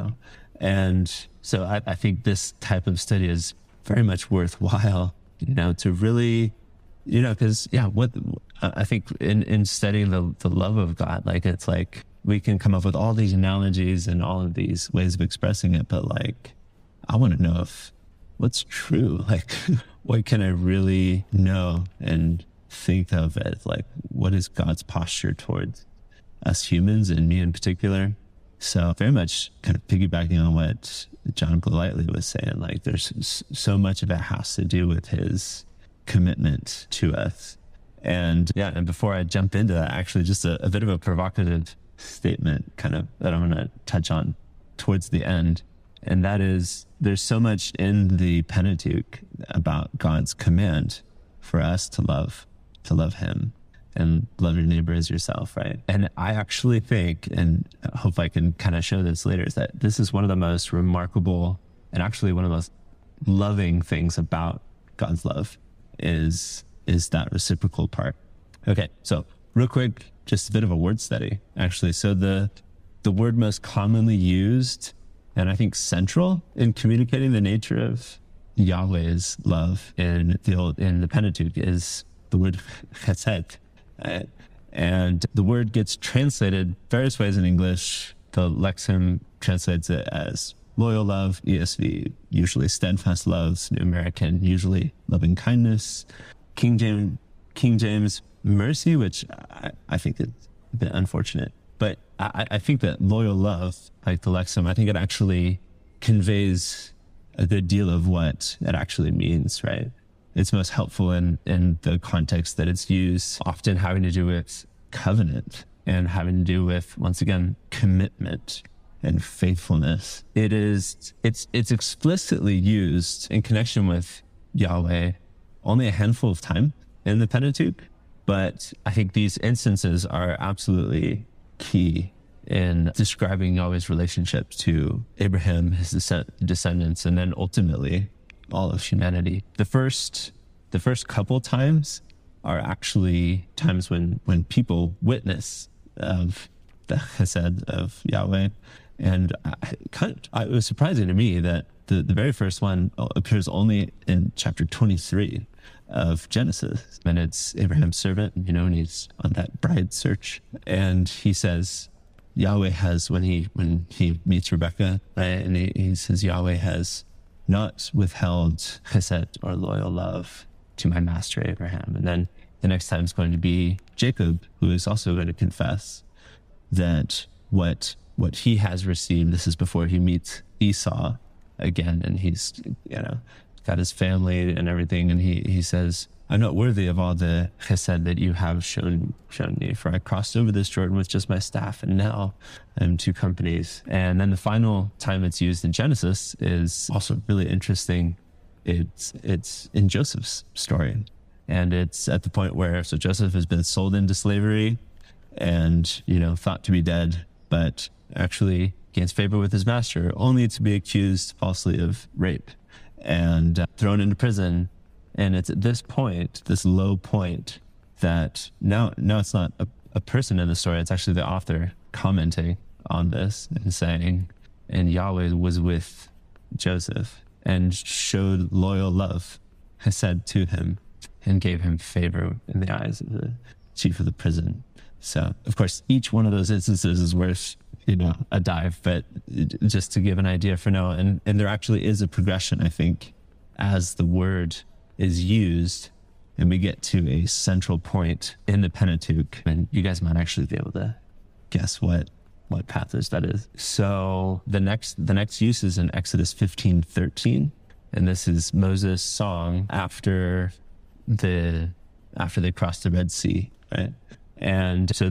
And so I think this type of study is very much worthwhile, to really, because what I think in studying the love of God, like it's like we can come up with all these analogies and all of these ways of expressing it, but like I want to know what's true, like what can I really know and think of as like what is God's posture towards us humans and me in particular. So very much kind of piggybacking on what John Golightly was saying, like there's so much of it has to do with his commitment to us. And before I jump into that, actually just a bit of a provocative statement kind of that I'm going to touch on towards the end. And that is, there's so much in the Pentateuch about God's command for us to love him and love your neighbor as yourself, right? And I actually think, and I hope I can kind of show this later, is that this is one of the most remarkable and actually one of the most loving things about God's love is that reciprocal part. Okay, so real quick, just a bit of a word study, actually. So the word most commonly used, and I think central in communicating the nature of Yahweh's love in the Pentateuch is the word chesed. And the word gets translated various ways in English. The Lexham translates it as loyal love, ESV, usually steadfast love, New American, usually loving kindness, King James, mercy, which I think is a bit unfortunate. But I think that loyal love, like the Lexham, I think it actually conveys a good deal of what it actually means, right? It's most helpful in the context that it's used, often having to do with covenant and having to do with, once again, commitment and faithfulness. It's explicitly used in connection with Yahweh only a handful of times in the Pentateuch, but I think these instances are absolutely key in describing Yahweh's relationship to Abraham, his descendants, and then ultimately all of humanity. The first couple times are actually times when people witness of the chesed of Yahweh. And it was surprising to me that the very first one appears only in chapter 23 of Genesis. And it's Abraham's servant, and he's on that bride search. And he says, Yahweh has, when he meets Rebecca, right, and he says, Yahweh has not withheld chesed or loyal love to my master Abraham. And then the next time is going to be Jacob, who is also going to confess that what he has received, this is before he meets Esau again, and he's got his family and everything, and he says, I'm not worthy of all the chesed that you have shown me, for I crossed over this Jordan with just my staff, and now I'm two companies. And then the final time it's used in Genesis is also really interesting. It's in Joseph's story, and it's at the point where Joseph has been sold into slavery and thought to be dead, but actually gains favor with his master, only to be accused falsely of rape and thrown into prison. And it's at this point, this low point, that now it's not a person in the story, it's actually the author commenting on this and saying, and Yahweh was with Joseph and showed loyal love, chesed, to him, and gave him favor in the eyes of the chief of the prison. So, of course, each one of those instances is worth, a dive, but just to give an idea for now. And there actually is a progression, I think, as the word is used and we get to a central point in the Pentateuch. And you guys might actually be able to guess what passage that is. So the next use is in Exodus 15:13. And this is Moses' song after they crossed the Red Sea, right? And so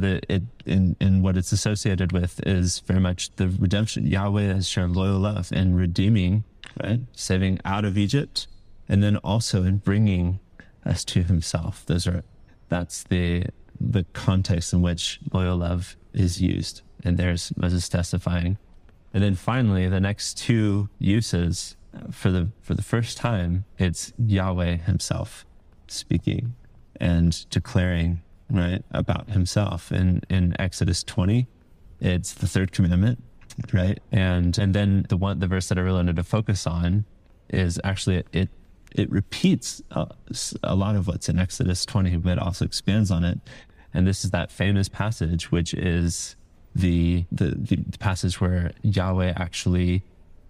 in what it's associated with is very much the redemption. Yahweh has shown loyal love in redeeming right? Saving out of Egypt, and then also in bringing us to himself. That's the context in which loyal love is used. And there's Moses testifying. And then finally, the next two uses, for the first time, it's Yahweh himself speaking and declaring, right, about himself. In Exodus 20, it's the third commandment, right? And then the verse that I really wanted to focus on is actually it repeats a lot of what's in Exodus 20, but also expands on it. And this is that famous passage, which is the passage where Yahweh actually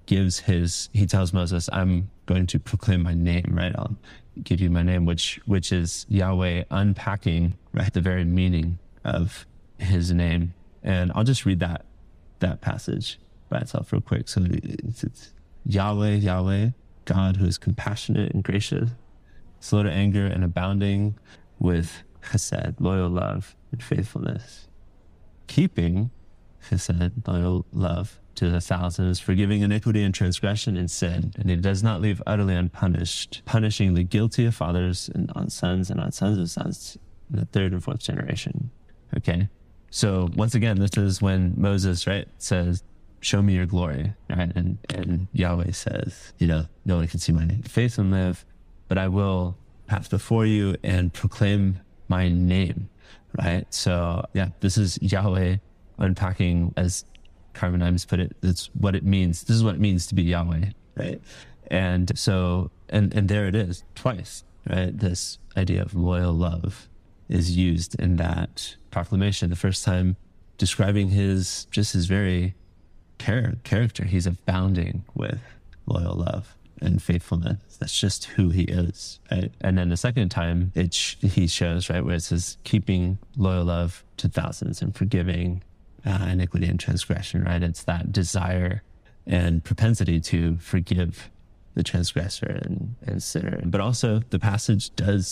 he tells Moses, I'm going to proclaim my name, right? I'll give you my name, which is Yahweh unpacking, right, the very meaning of his name. And I'll just read that passage by itself real quick. So it's Yahweh, Yahweh, God who is compassionate and gracious, slow to anger and abounding with chesed, loyal love and faithfulness, keeping chesed, loyal love to the thousands, forgiving iniquity and transgression and sin, and he does not leave utterly unpunished, punishing the guilty of fathers and on sons of sons in the third and fourth generation. Okay, so once again, this is when Moses, right, says, show me your glory, right? And Yahweh says, no one can see my face and live, but I will pass before you and proclaim my name, right? So yeah, this is Yahweh unpacking, as Carmen Imes put it, that's what it means. This is what it means to be Yahweh, right? And so, and there it is twice, right? This idea of loyal love is used in that proclamation. The first time describing his very character. He's abounding with loyal love and faithfulness. That's just who he is, right? And then the second time he shows, right, where it says keeping loyal love to thousands and forgiving iniquity and transgression, right? It's that desire and propensity to forgive the transgressor and sinner. But also the passage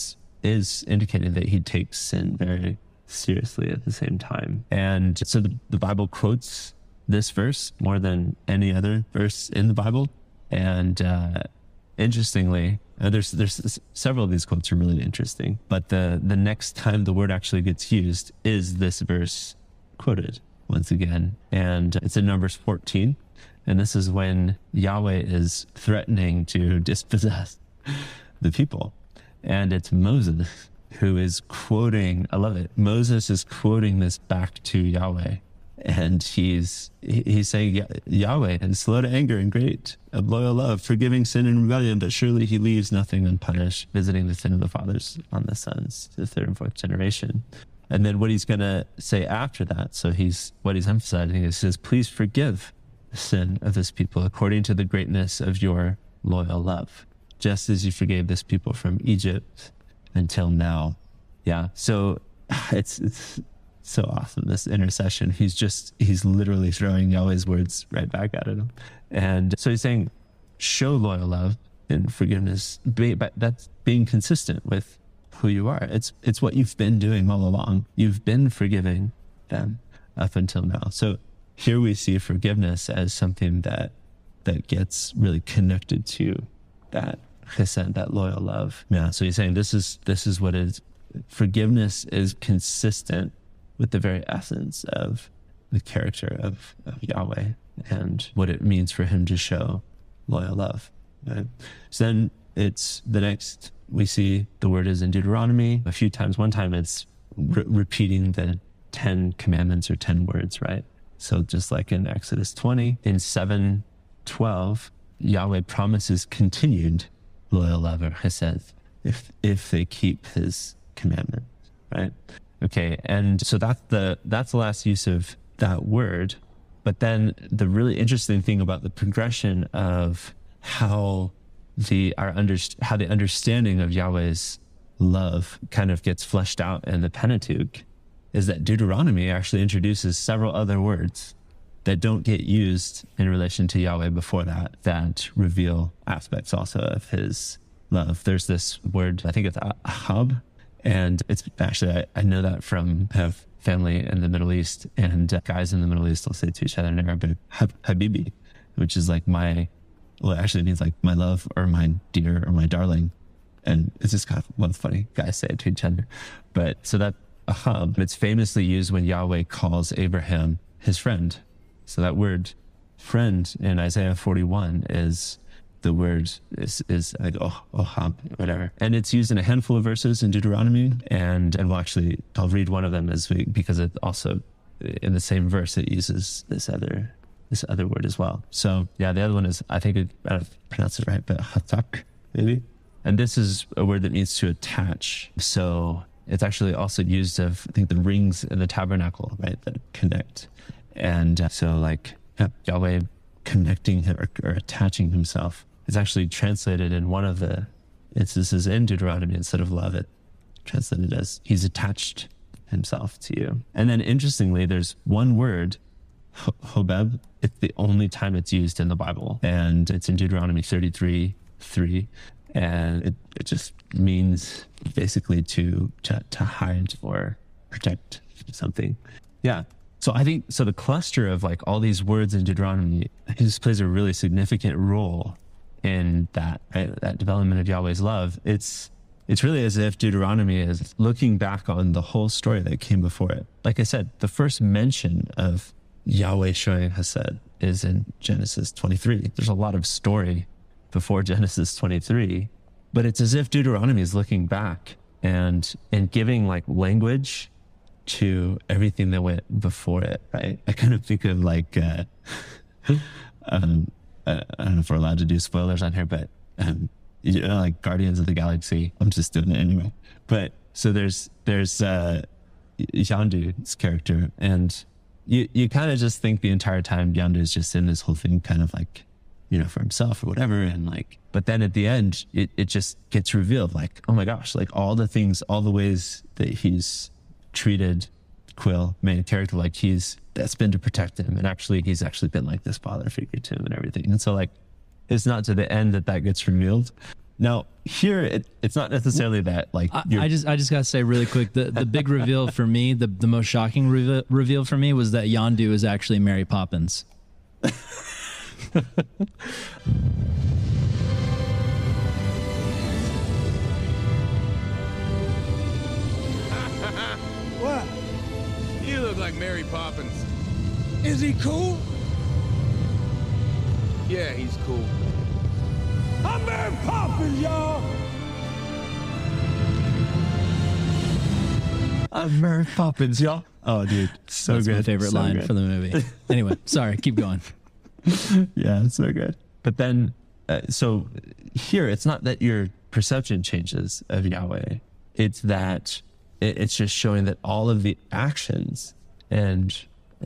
is indicating that he takes sin very seriously at the same time. And so the Bible quotes this verse more than any other verse in the Bible. And interestingly, there's several of these quotes are really interesting, but the next time the word actually gets used is this verse quoted once again. And it's in Numbers 14. And this is when Yahweh is threatening to dispossess the people. And it's Moses who is quoting, I love it. Moses is quoting this back to Yahweh. And he's saying, Yahweh is slow to anger and great of loyal love, forgiving sin and rebellion, but surely he leaves nothing unpunished, visiting the sin of the fathers on the sons to the third and fourth generation. And then what he's going to say after that, so what he's emphasizing is, says, please forgive the sin of this people according to the greatness of your loyal love, just as you forgave this people from Egypt until now. Yeah, so it's so awesome, this intercession. He's literally throwing Yahweh's words right back at him. And so he's saying, show loyal love and forgiveness, but that's being consistent with who you are. It's what you've been doing all along. You've been forgiving them up until now. So here we see forgiveness as something that gets really connected to that chesed, that loyal love. Yeah. So he's saying this is what is forgiveness is consistent with the very essence of the character of Yahweh and what it means for him to show loyal love. Right? So then it's the next, we see the word is in Deuteronomy a few times. One time it's repeating the 10 commandments or 10 words, right? So just like in Exodus 20, in 7:12, Yahweh promises continued loyal love or chesed if they keep his commandments, right? Okay, and so that's the last use of that word. But then the really interesting thing about the progression of how the understanding of Yahweh's love kind of gets fleshed out in the Pentateuch is that Deuteronomy actually introduces several other words that don't get used in relation to Yahweh before that reveal aspects also of his love. There's this word, I think it's ahab, and it's actually, I know that from have family in the Middle East, and guys in the Middle East will say to each other in Arabic, habibi, which is like my well, it actually means like my love or my dear or my darling. And it's just kind of one funny guys say it to each other. But so that it's famously used when Yahweh calls Abraham his friend. So that word friend in Isaiah 41 is the word is like oham, whatever. And it's used in a handful of verses in Deuteronomy. And I'll read one of them because it also in the same verse it uses this other word as well. So yeah, the other one is, I think I don't pronounce it right, but hatak maybe. And this is a word that means to attach. So it's actually also used of, I think, the rings in the tabernacle, right, that connect. And so like Yahweh connecting him or attaching himself is actually translated in one of the instances in Deuteronomy. Instead of love, it translated as he's attached himself to you. And then interestingly, there's one word, hobeb. It's the only time it's used in the Bible. And it's in Deuteronomy 33:3. And it just means basically to hide or protect something. Yeah. So I think, so the cluster of like all these words in Deuteronomy, it just plays a really significant role in that, right? That development of Yahweh's love. It's really as if Deuteronomy is looking back on the whole story that came before it. Like I said, the first mention of Yahweh showing Hesed is in Genesis 23. There's a lot of story before Genesis 23, but it's as if Deuteronomy is looking back and giving like language to everything that went before it, right? I kind of think of like, I don't know if we're allowed to do spoilers on here, but you know, like Guardians of the Galaxy. I'm just doing it anyway. But so there's Yondu's character, and you kind of just think the entire time Yondu is just in this whole thing kind of like, you know, for himself or whatever. And like, but then at the end, it just gets revealed like, oh my gosh, like all the things, all the ways that he's treated Quill, main character, like that's been to protect him. And actually, he's actually been like this father figure to him and everything. And so like, it's not to the end that gets revealed. Now here, it's not necessarily that like, I just gotta say really quick, the big reveal for me, the most shocking reveal for me was that Yondu is actually Mary Poppins. What? You look like Mary Poppins. Is he cool? Yeah, he's cool. I'm Mary Poppins, y'all. I'm Mary Poppins, y'all. Oh, dude, so That's good. my favorite so line good. for the movie. Anyway, sorry, keep going. Yeah, it's so good. But then, so here, it's not that your perception changes of Yahweh. It's that it's just showing that all of the actions and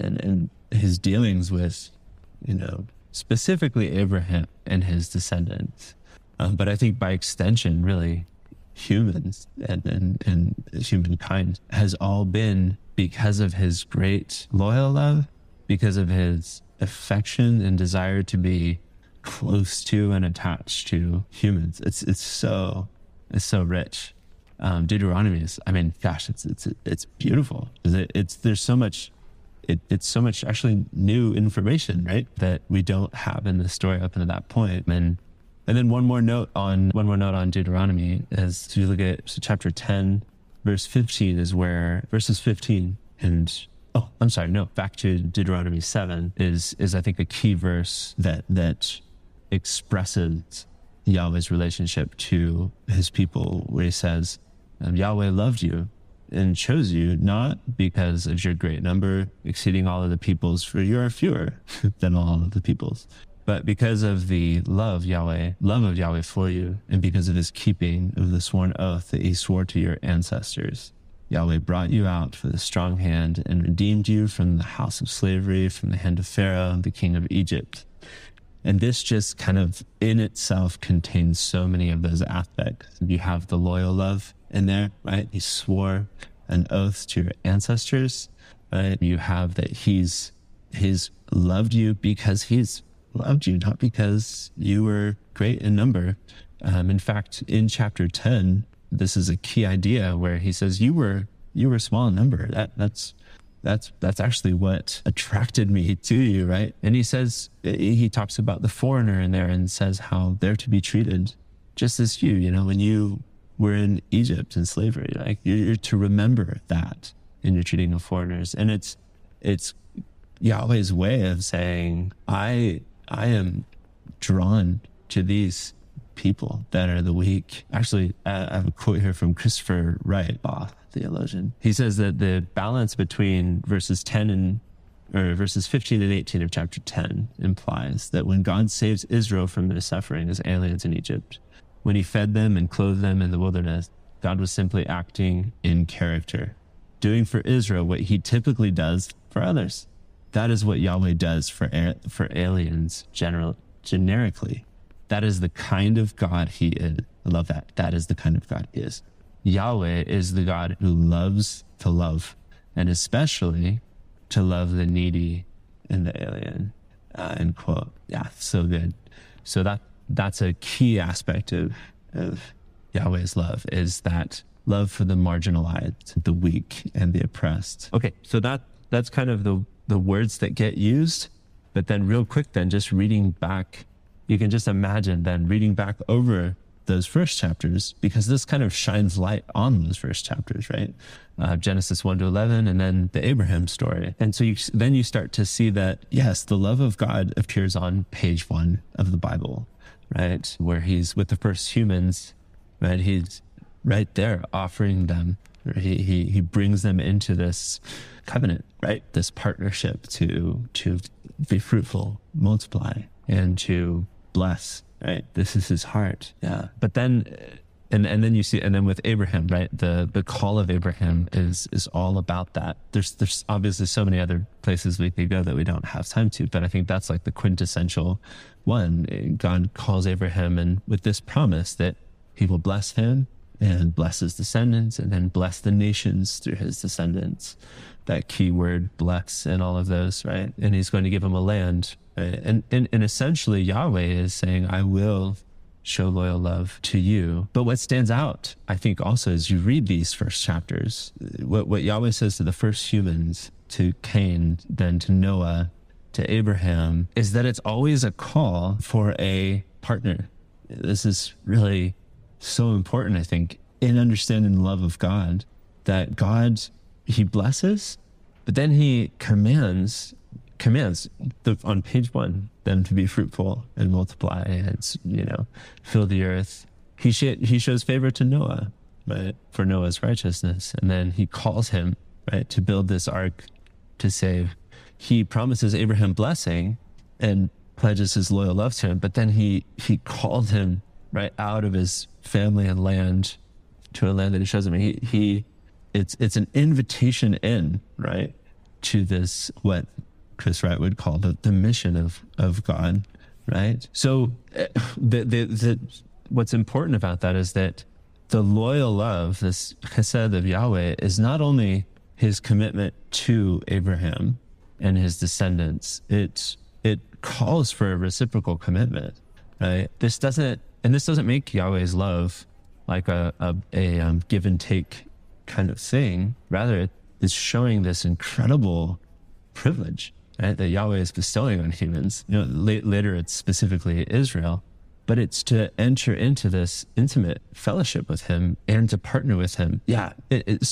his dealings with, you know, specifically Abraham and his descendants, but I think by extension, really, humans and humankind has all been because of his great loyal love, because of his affection and desire to be close to and attached to humans. It's so rich. Deuteronomy is, I mean, gosh, it's beautiful. There's so much. It's so much actually new information, right, that we don't have in the story up until that point. And then one more note on Deuteronomy is to look at chapter 10, verse 15 is where verses 15 and back to Deuteronomy 7 is I think a key verse that expresses Yahweh's relationship to his people, where he says, Yahweh loved you and chose you not because of your great number exceeding all of the peoples, for you are fewer than all of the peoples, but because of the love of Yahweh for you, and because of his keeping of the sworn oath that he swore to your ancestors. Yahweh brought you out with a strong hand and redeemed you from the house of slavery, from the hand of Pharaoh, the king of Egypt. And this just kind of in itself contains so many of those aspects. You have the loyal love in there, right? He swore an oath to your ancestors, right? You have that he's loved you because he's loved you, not because you were great in number. In fact, in chapter 10, this is a key idea where he says you were small in number. That's actually what attracted me to you, right? And he talks about the foreigner in there and says how they're to be treated just as you know, when you were in Egypt in slavery, like you're to remember that in your treating of foreigners. And it's Yahweh's way of saying, I am drawn to these people that are the weak. Actually, I have a quote here from Christopher Wright, theologian. He says that the balance between verses 15 and 18 of chapter 10 implies that when God saves Israel from their suffering as aliens in Egypt, when he fed them and clothed them in the wilderness, God was simply acting in character, doing for Israel what he typically does for others. That is what Yahweh does for aliens generically. That is the kind of God he is. I love that. That is the kind of God he is. Yahweh is the God who loves to love, and especially to love the needy and the alien. End quote. Yeah, so good. So that's a key aspect of Yahweh's love, is that love for the marginalized, the weak, and the oppressed. Okay, so that's kind of the words that get used. But then real quick, then just reading back, you can just imagine then reading back over those first chapters, because this kind of shines light on those first chapters, right? Genesis 1-11, and then the Abraham story. And so then you start to see that, yes, the love of God appears on page 1 of the Bible, right? Where he's with the first humans, right? He's right there offering them. He brings them into this covenant, right? This partnership to be fruitful, multiply, and to bless, right? This is his heart. Yeah. But then, and then you see, and then with Abraham, right? The call of Abraham is all about that. There's obviously so many other places we could go that we don't have time to, but I think that's like the quintessential one. God calls Abraham, and with this promise that he will bless him and bless his descendants, and then bless the nations through his descendants. That key word, bless, and all of those, right? And he's going to give him a land. Right? And essentially Yahweh is saying, I will show loyal love to you. But what stands out, I think, also as you read these first chapters, what Yahweh says to the first humans, to Cain, then to Noah, to Abraham, is that it's always a call for a partner. This is really so important, I think, in understanding the love of God, that God, he blesses, but then he commands on page 1, them to be fruitful and multiply and, fill the earth. He shows favor to Noah, right, for Noah's righteousness. And then he calls him, right, to build this ark to save. He promises Abraham blessing and pledges his loyal love to him, but then he called him right out of his family and land to a land that he shows him. It's an invitation in, right, to this, what Chris Wright would call the mission of God, right? So what's important about that is that the loyal love, this chesed of Yahweh, is not only his commitment to Abraham and his descendants, it calls for a reciprocal commitment, right? This doesn't make Yahweh's love like a give and take kind of thing. Rather, it's showing this incredible privilege, right, that Yahweh is bestowing on humans. Later it's specifically Israel, but it's to enter into this intimate fellowship with him and to partner with him. Yeah. It's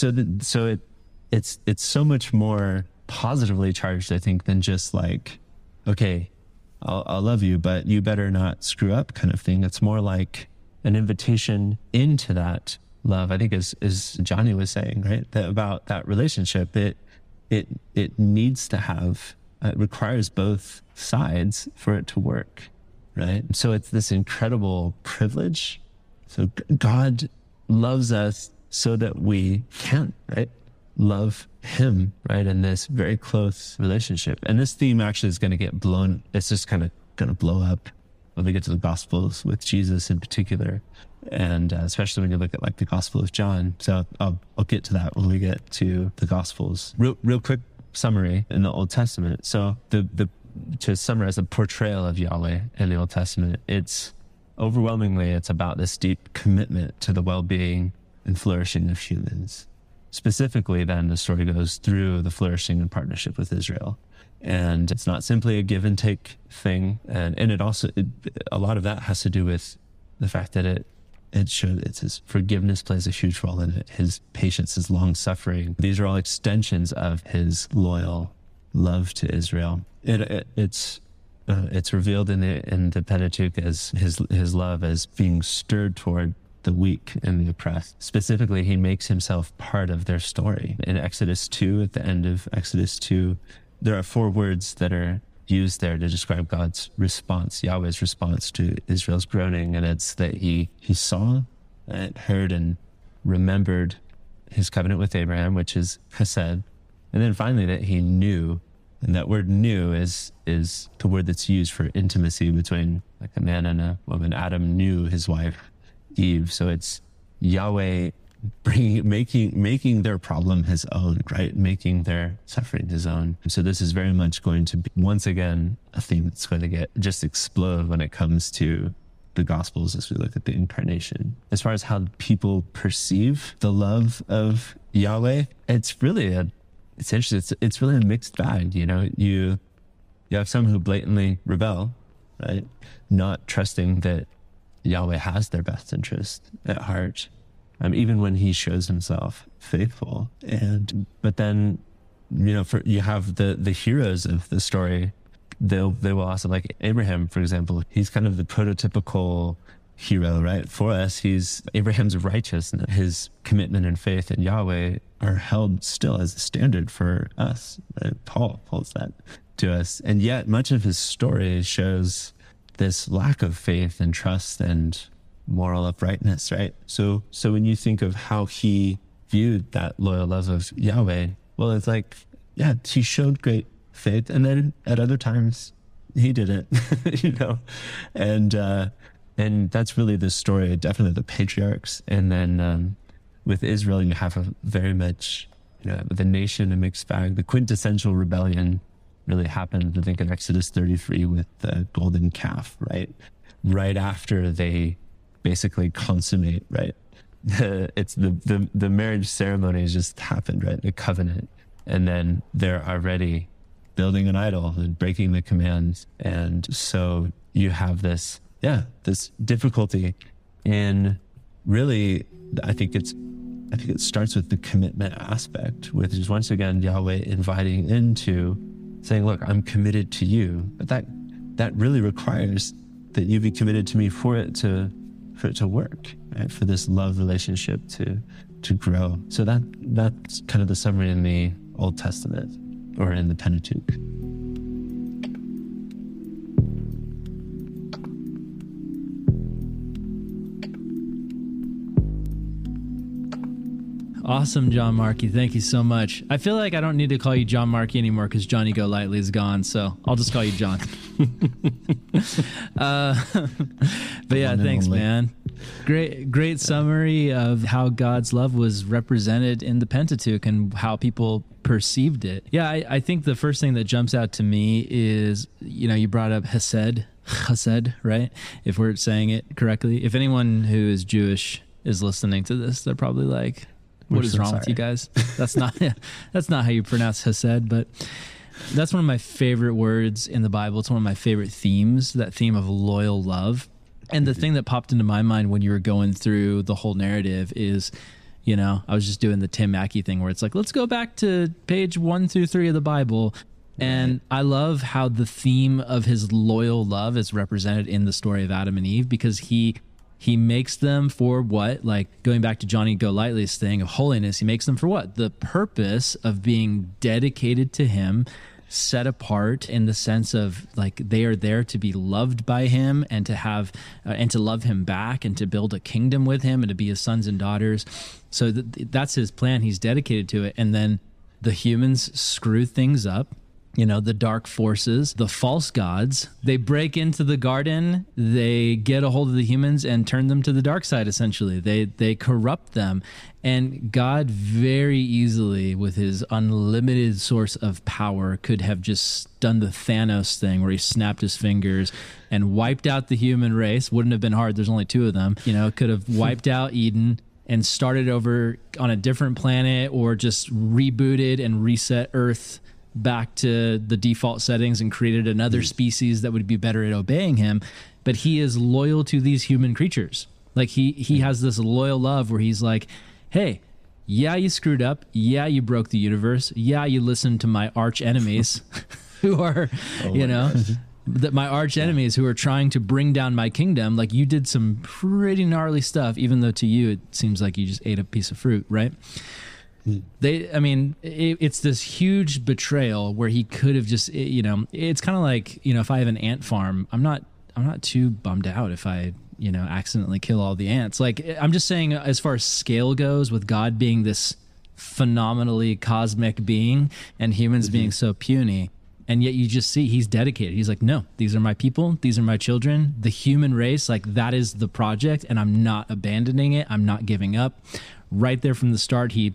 so much more positively charged, I think, than just like, okay, I'll love you, but you better not screw up kind of thing. It's more like an invitation into that love. I think as Johnny was saying, right, about that relationship, it needs to have, it requires both sides for it to work, right? So it's this incredible privilege. So God loves us so that we can, right, love him, right, in this very close relationship. And this theme actually is going to get blown. It's just kind of going to blow up when we get to the Gospels with Jesus in particular. And especially when you look at like the Gospel of John. So I'll get to that when we get to the Gospels. Real quick summary in the Old Testament. So to summarize a portrayal of Yahweh in the Old Testament, it's overwhelmingly, it's about this deep commitment to the well-being and flourishing of humans. specifically, then the story goes through the flourishing and partnership with Israel. And it's not simply a give and take thing. And it also, a lot of that has to do with the fact that it shows it's his forgiveness plays a huge role in it. His patience, his long suffering. These are all extensions of his loyal love to Israel. It's revealed in the Pentateuch as his love as being stirred toward the weak and the oppressed. Specifically, he makes himself part of their story. In Exodus 2, at the end of Exodus 2, there are 4 words that are used there to describe God's response, Yahweh's response to Israel's groaning. And it's that he saw and heard and remembered his covenant with Abraham, which is Hesed. And then finally that he knew. And that word knew is the word that's used for intimacy between like a man and a woman. Adam knew his wife, Eve. So it's Yahweh making their problem his own, right? Making their suffering his own. So this is very much going to be, once again, a theme that's going to just explode when it comes to the Gospels as we look at the incarnation. As far as how people perceive the love of Yahweh, it's really it's really a mixed bag. You have some who blatantly rebel, right? Not trusting that Yahweh has their best interest at heart. Even when he shows himself faithful. But then, you have the heroes of the story. They will also, like Abraham, for example, he's kind of the prototypical hero, right? For us, he's Abraham's righteousness, his commitment and faith in Yahweh are held still as a standard for us. Right? Paul holds that to us. And yet much of his story shows this lack of faith and trust and moral uprightness, right? So when you think of how he viewed that loyal love of Yahweh, well, it's like, yeah, he showed great faith, and then at other times he didn't, and that's really the story, definitely the patriarchs. And then with Israel, you have a very much, the nation a mixed bag. The quintessential rebellion really happened, I think, in Exodus 33 with the golden calf, right? Right after they basically consummate, right? It's the marriage ceremony has just happened, right? The covenant. And then they're already building an idol and breaking the commands. And so you have this difficulty in really, I think it starts with the commitment aspect, which is once again, Yahweh inviting into saying, look, I'm committed to you. But that really requires that you be committed to me for it to work, right? For this love relationship to grow. So that's kind of the summary in the Old Testament or in the Pentateuch. Awesome, John Markey. Thank you so much. I feel like I don't need to call you John Markey anymore because Johnny Go Lightly is gone, so I'll just call you John. But yeah, thanks, man. Great summary of how God's love was represented in the Pentateuch and how people perceived it. Yeah, I think the first thing that jumps out to me is, you brought up Hesed, right? If we're saying it correctly. If anyone who is Jewish is listening to this, they're probably like, what is wrong with you guys? That's not how you pronounce Hesed, but that's one of my favorite words in the Bible. It's one of my favorite themes, that theme of loyal love. And the thing that popped into my mind when you were going through the whole narrative is, I was just doing the Tim Mackey thing where it's like, let's go back to page 1 through 3 of the Bible. And I love how the theme of his loyal love is represented in the story of Adam and Eve, because he makes them for what? Like going back to Johnny Go Lightly's thing of holiness, he makes them for what? The purpose of being dedicated to him, set apart in the sense of like they are there to be loved by him and to have and to love him back and to build a kingdom with him and to be his sons and daughters. So that's his plan. He's dedicated to it. And then the humans screw things up. The dark forces, the false gods, they break into the garden, they get a hold of the humans and turn them to the dark side, essentially. They corrupt them. And God very easily, with his unlimited source of power, could have just done the Thanos thing where he snapped his fingers and wiped out the human race. Wouldn't have been hard. There's only 2 of them. Could have wiped out Eden and started over on a different planet, or just rebooted and reset Earth back to the default settings and created another species that would be better at obeying him. But he is loyal to these human creatures. Like he has this loyal love where he's like, hey, yeah, you screwed up. Yeah, you broke the universe. Yeah, you listened to my arch enemies who are, my arch enemies who are trying to bring down my kingdom. Like, you did some pretty gnarly stuff, even though to you it seems like you just ate a piece of fruit, right? It's this huge betrayal where he could have just, it's kind of like, if I have an ant farm, I'm not too bummed out if I, accidentally kill all the ants. Like, I'm just saying, as far as scale goes, with God being this phenomenally cosmic being and humans being so puny, and yet you just see he's dedicated. He's like, no, these are my people. These are my children. The human race, like, that is the project, and I'm not abandoning it. I'm not giving up. Right there from the start, he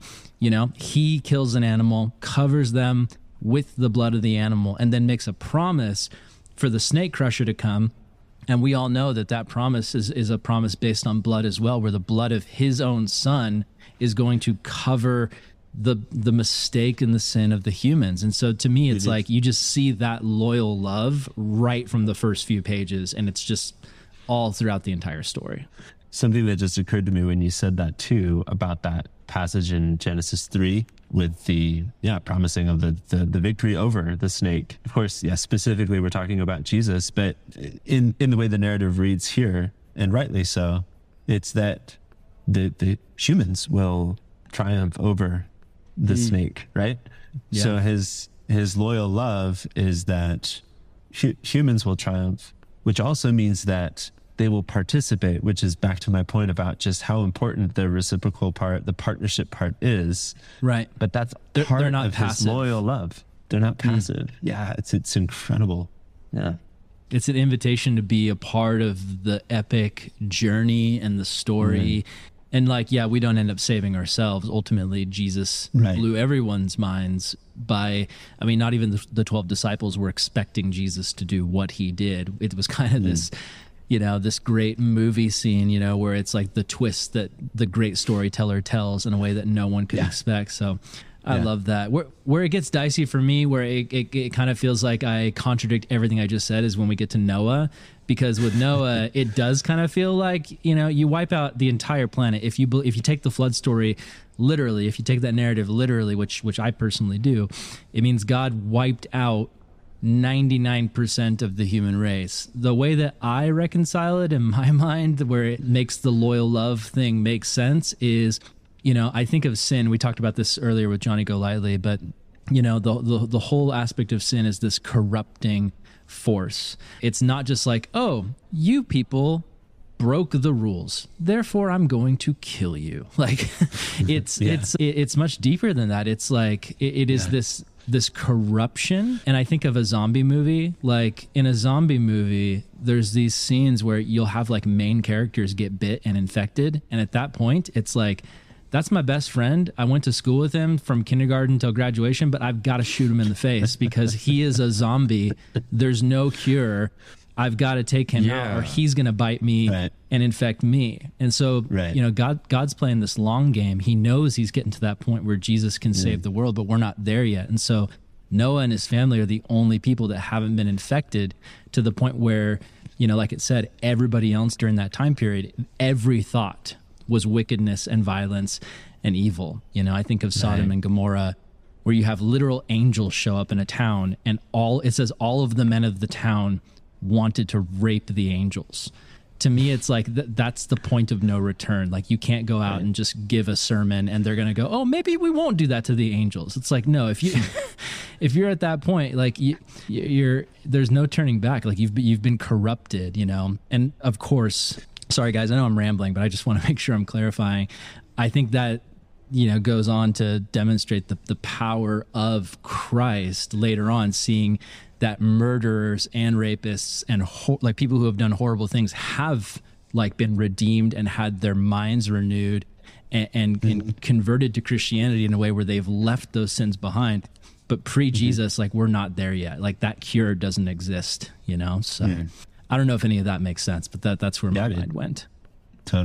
kills an animal, covers them with the blood of the animal, and then makes a promise for the snake crusher to come. And we all know that promise is a promise based on blood as well, where the blood of his own son is going to cover the mistake and the sin of the humans. And so to me, it's like you just see that loyal love right from the first few pages, and it's just all throughout the entire story. Something that just occurred to me when you said that too, about that passage in Genesis 3 with the promising of the victory over the snake. Of course, specifically we're talking about Jesus, but in the way the narrative reads here, and rightly so, it's that the humans will triumph over the snake, right? Yeah. So his loyal love is that humans will triumph, which also means that they will participate, which is back to my point about just how important the reciprocal part, the partnership part is. Right. But that's they're not of passive. His loyal love. They're not passive. Yeah, it's incredible. Yeah. It's an invitation to be a part of the epic journey and the story. And we don't end up saving ourselves. Ultimately, Jesus blew everyone's minds by, not even the 12 disciples were expecting Jesus to do what he did. It was kind of this, this great movie scene, where it's like the twist that the great storyteller tells in a way that no one could expect. So I love that. Where it gets dicey for me, where it kind of feels like I contradict everything I just said, is when we get to Noah. Because with Noah, it does kind of feel like, you wipe out the entire planet. If you take the flood story literally, if you take that narrative literally, which I personally do, it means God wiped out 99% of the human race. The way that I reconcile it in my mind, where it makes the loyal love thing make sense, is, I think of sin. We talked about this earlier with Johnny Golightly, but the whole aspect of sin is this corrupting force. It's not just like, oh, you people broke the rules, therefore I'm going to kill you. Like, it's much deeper than that. It's like it is this corruption. And I think of a zombie movie. Like, in a zombie movie, there's these scenes where you'll have like main characters get bit and infected, and at that point it's like, that's my best friend. I went to school with him from kindergarten till graduation, but I've got to shoot him in the face because he is a zombie. There's no cure. I've got to take him out, or he's going to bite me and infect me. And so, God's playing this long game. He knows he's getting to that point where Jesus can save the world, but we're not there yet. And so Noah and his family are the only people that haven't been infected, to the point where, like it said, everybody else during that time period, every thought was wickedness and violence and evil. I think of Sodom and Gomorrah, where you have literal angels show up in a town, and it says all of the men of the town wanted to rape the angels. To me, it's like that's the point of no return. Like, you can't go out and just give a sermon and they're going to go, oh, maybe we won't do that to the angels. It's like, no, if you're at that point, like you're there's no turning back. Like, you've been corrupted, And of course, sorry guys, I know I'm rambling, but I just want to make sure I'm clarifying. I think that, goes on to demonstrate the power of Christ later on, seeing that murderers and rapists and like people who have done horrible things have like been redeemed and had their minds renewed and converted to Christianity in a way where they've left those sins behind. But pre-Jesus, like, we're not there yet. Like, that cure doesn't exist, So I don't know if any of that makes sense, but that's where my mind went. Totally.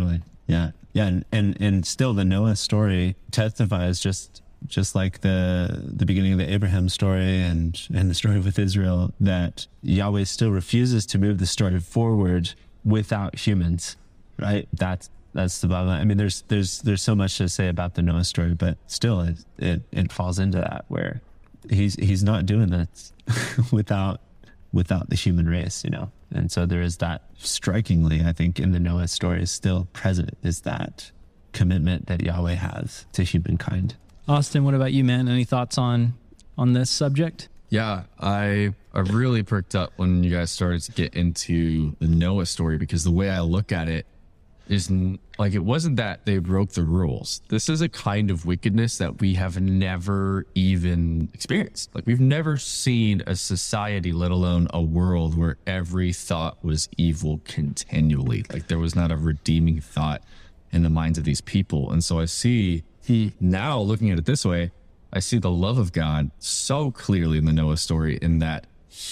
Yeah. Yeah. And still the Noah story testifies just like the beginning of the Abraham story and the story with Israel, that Yahweh still refuses to move the story forward without humans, right? That's the bottom line. I mean, there's so much to say about the Noah story, but still it falls into that where he's not doing this without the human race, you know? And so there is that strikingly, I think, in the Noah story is still present, is that commitment that Yahweh has to humankind. Austin, what about you, man? Any thoughts on this subject? Yeah, I really perked up when you guys started to get into the Noah story, because the way I look at it is like, it wasn't that they broke the rules. This is a kind of wickedness that we have never even experienced. Like, we've never seen a society, let alone a world, where every thought was evil continually. Like, there was not a redeeming thought in the minds of these people. And so I see now, looking at it this way, I see the love of God so clearly in the Noah story, in that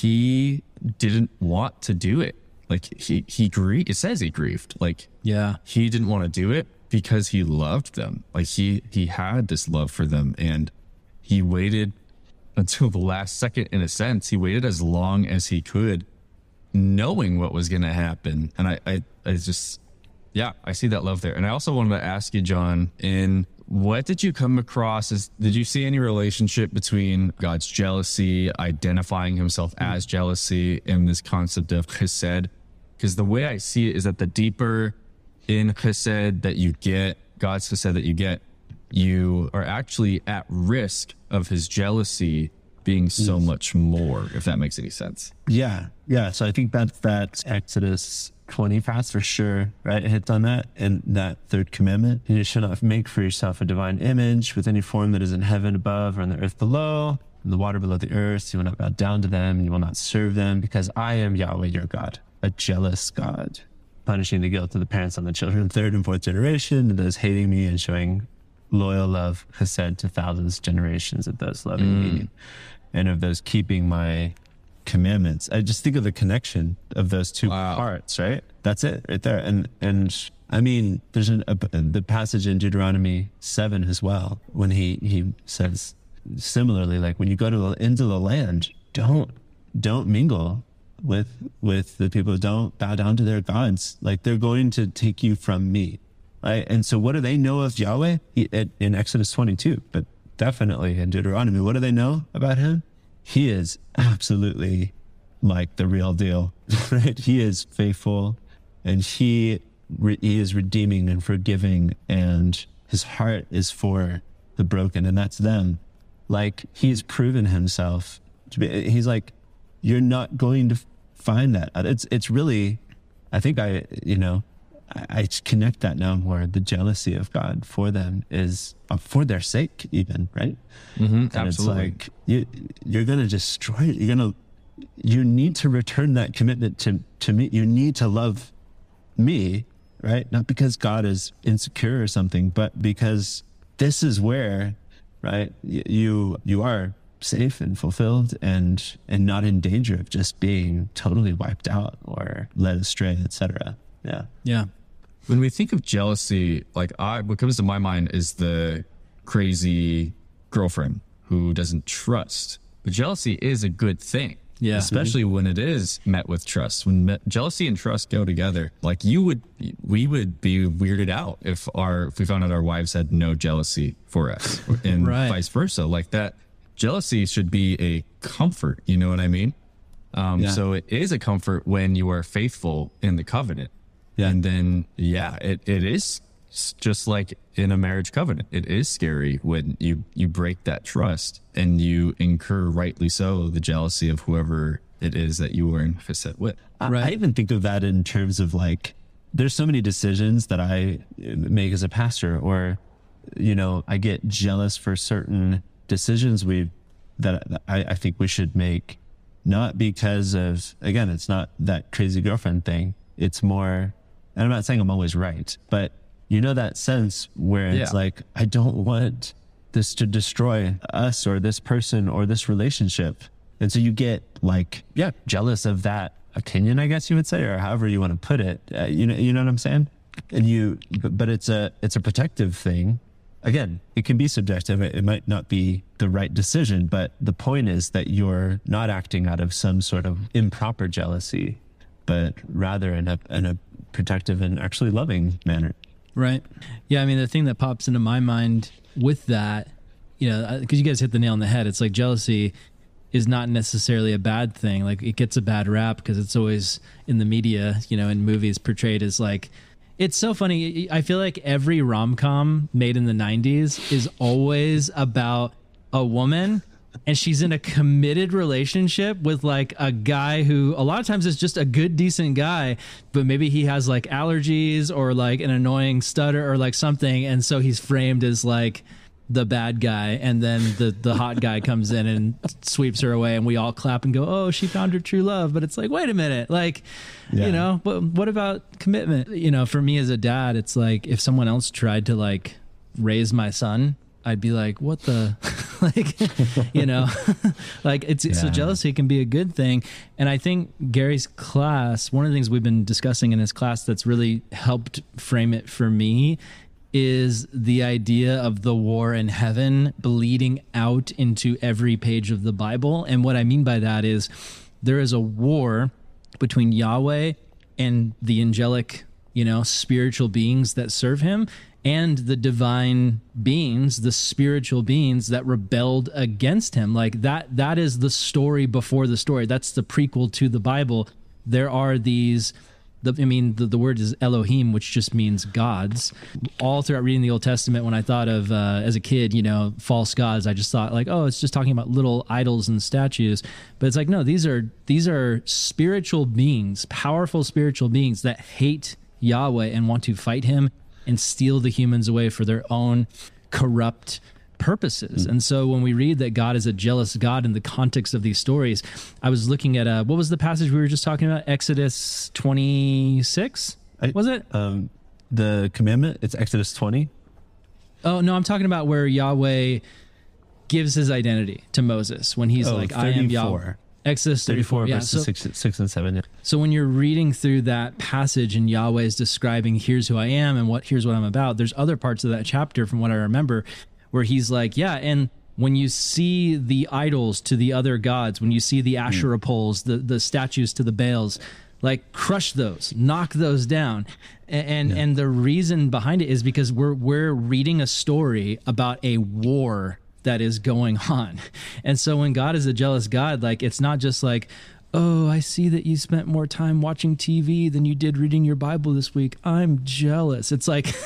he didn't want to do it. Like, he grieved. It says he grieved. Like, Yeah. he didn't want to do it because he loved them. Like, he had this love for them, and he waited until the last second. In a sense, he waited as long as he could, knowing what was going to happen. And I just, yeah, I see that love there. And I also wanted to ask you, John, what did you come across did you see any relationship between God's jealousy, identifying himself as jealousy, and this concept of chesed? Because the way I see it is that the deeper in chesed that you get, God's chesed that you get, you are actually at risk of his jealousy being so much more, if that makes any sense. Yeah. Yeah. So I think that's Exodus 20 fast for sure, right? It hits on that. And that third commandment, you shall not make for yourself a divine image with any form that is in heaven above or on the earth below, and the water below the earth. You will not bow down to them, and you will not serve them, because I am Yahweh your God, a jealous God, punishing the guilt of the parents on the children, third and fourth generation, and those hating me, and showing loyal love chesed to thousands generations of those loving me, and of those keeping my commandments. I just think of the connection of those two parts, right? That's it right there. And I mean, there's the passage in Deuteronomy 7 as well, when he says similarly, like, when you go into the land, don't mingle with the people, don't bow down to their gods. Like, they're going to take you from me, right? And so what do they know of Yahweh in Exodus 22, but definitely in Deuteronomy? What do they know about him? He is absolutely like the real deal, right? He is faithful, and he is redeeming and forgiving, and his heart is for the broken, and that's them. Like, he's proven himself to be, he's like, you're not going to find that. It's really, I think I connect that now more. The jealousy of God for them is for their sake, even, right? And Absolutely. it's like, you're going to destroy it. You need to return that commitment to me. You need to love me, right? Not because God is insecure or something, but because this is where, right, you are safe and fulfilled and not in danger of just being totally wiped out or led astray, etc. Yeah. When we think of jealousy, like, what comes to my mind is the crazy girlfriend who doesn't trust. But jealousy is a good thing. Yeah. Especially when it is met with trust. When jealousy and trust go together, like, we would be weirded out if we found out our wives had no jealousy for us, and Right. vice versa. Like, that jealousy should be a comfort. You know what I mean? So it is a comfort when you are faithful in the covenant. Yeah. And then, it is just like in a marriage covenant. It is scary when you break that trust and you incur, rightly so, the jealousy of whoever it is that you were in chesed with. I even think of that in terms of, like, there's so many decisions that I make as a pastor, or, I get jealous for certain decisions that I think we should make, not because of, again, it's not that crazy girlfriend thing. It's more, and I'm not saying I'm always right, but that sense where it's like, I don't want this to destroy us or this person or this relationship. And so you get, like, jealous of that opinion, I guess you would say, or however you want to put it. You know what I'm saying? but it's a protective thing. Again, it can be subjective. It might not be the right decision, but the point is that you're not acting out of some sort of improper jealousy, but rather in a protective and actually loving manner. Right. Yeah. I mean, the thing that pops into my mind with that, because you guys hit the nail on the head. It's like jealousy is not necessarily a bad thing. Like, it gets a bad rap because it's always in the media, in movies portrayed as like, it's so funny. I feel like every rom-com made in the 90s is always about a woman and she's in a committed relationship with like a guy who a lot of times is just a good, decent guy, but maybe he has like allergies or like an annoying stutter or like something. And so he's framed as like the bad guy, and then the hot guy comes in and sweeps her away, and we all clap and go, oh, she found her true love. But it's like, wait a minute, like, but what about commitment? For me as a dad, it's like if someone else tried to like raise my son, I'd be like, what the, like, so jealousy can be a good thing. And I think Gary's class, one of the things we've been discussing in his class that's really helped frame it for me is the idea of the war in heaven bleeding out into every page of the Bible. And what I mean by that is there is a war between Yahweh and the angelic, spiritual beings that serve him, and the divine beings, the spiritual beings that rebelled against him. Like that is the story before the story. That's the prequel to the Bible. There are these... the word is Elohim, which just means gods. All throughout reading the Old Testament, when I thought of, as a kid, false gods, I just thought like, oh, it's just talking about little idols and statues. But it's like, no, these are spiritual beings, powerful spiritual beings that hate Yahweh and want to fight him and steal the humans away for their own corrupt purposes. And so when we read that God is a jealous God in the context of these stories, I was looking at what was the passage we were just talking about? Exodus 26? Was it? The commandment, it's Exodus 20. Oh, no, I'm talking about where Yahweh gives his identity to Moses when he's like, 34. I am Yahweh. Exodus 34, verses 6 and 7. Yeah. So when you're reading through that passage and Yahweh is describing, here's who I am and here's what I'm about, there's other parts of that chapter from what I remember where he's like, yeah, and when you see the idols to the other gods, when you see the Asherah poles, the statues to the Baals, like crush those, knock those down. And the reason behind it is because we're reading a story about a war that is going on. And so when God is a jealous God, like it's not just like, oh, I see that you spent more time watching TV than you did reading your Bible this week. I'm jealous. It's like,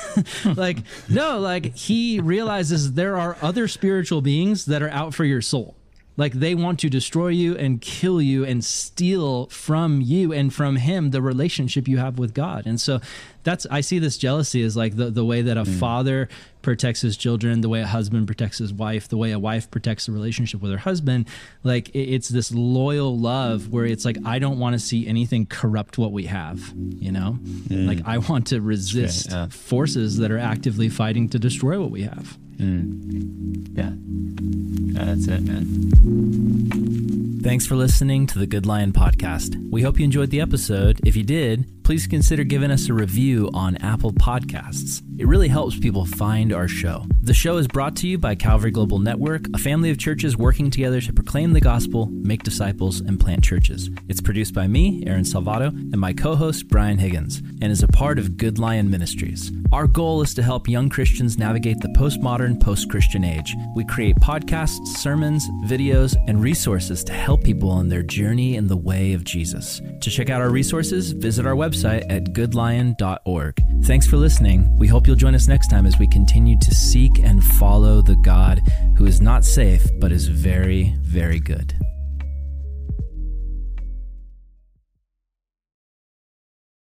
no, like he realizes there are other spiritual beings that are out for your soul. Like they want to destroy you and kill you and steal from you and from him the relationship you have with God. And so I see this jealousy as like the way that a father protects his children, the way a husband protects his wife, the way a wife protects the relationship with her husband. Like it's this loyal love where it's like, I don't want to see anything corrupt what we have, like I want to resist forces that are actively fighting to destroy what we have. Yeah, that's it, man. Thanks for listening to the Good Lion Podcast. We hope you enjoyed the episode. If you did, please consider giving us a review on Apple Podcasts. It really helps people find our show. The show is brought to you by Calvary Global Network, a family of churches working together to proclaim the gospel, make disciples, and plant churches. It's produced by me, Aaron Salvato, and my co-host, Brian Higgins, and is a part of Good Lion Ministries. Our goal is to help young Christians navigate the postmodern, post-Christian age. We create podcasts, sermons, videos, and resources to help people on their journey in the way of Jesus. To check out our resources, visit our website at goodlion.org. Thanks for listening. We hope you'll join us next time as we continue to seek and follow the God who is not safe, but is very, very good.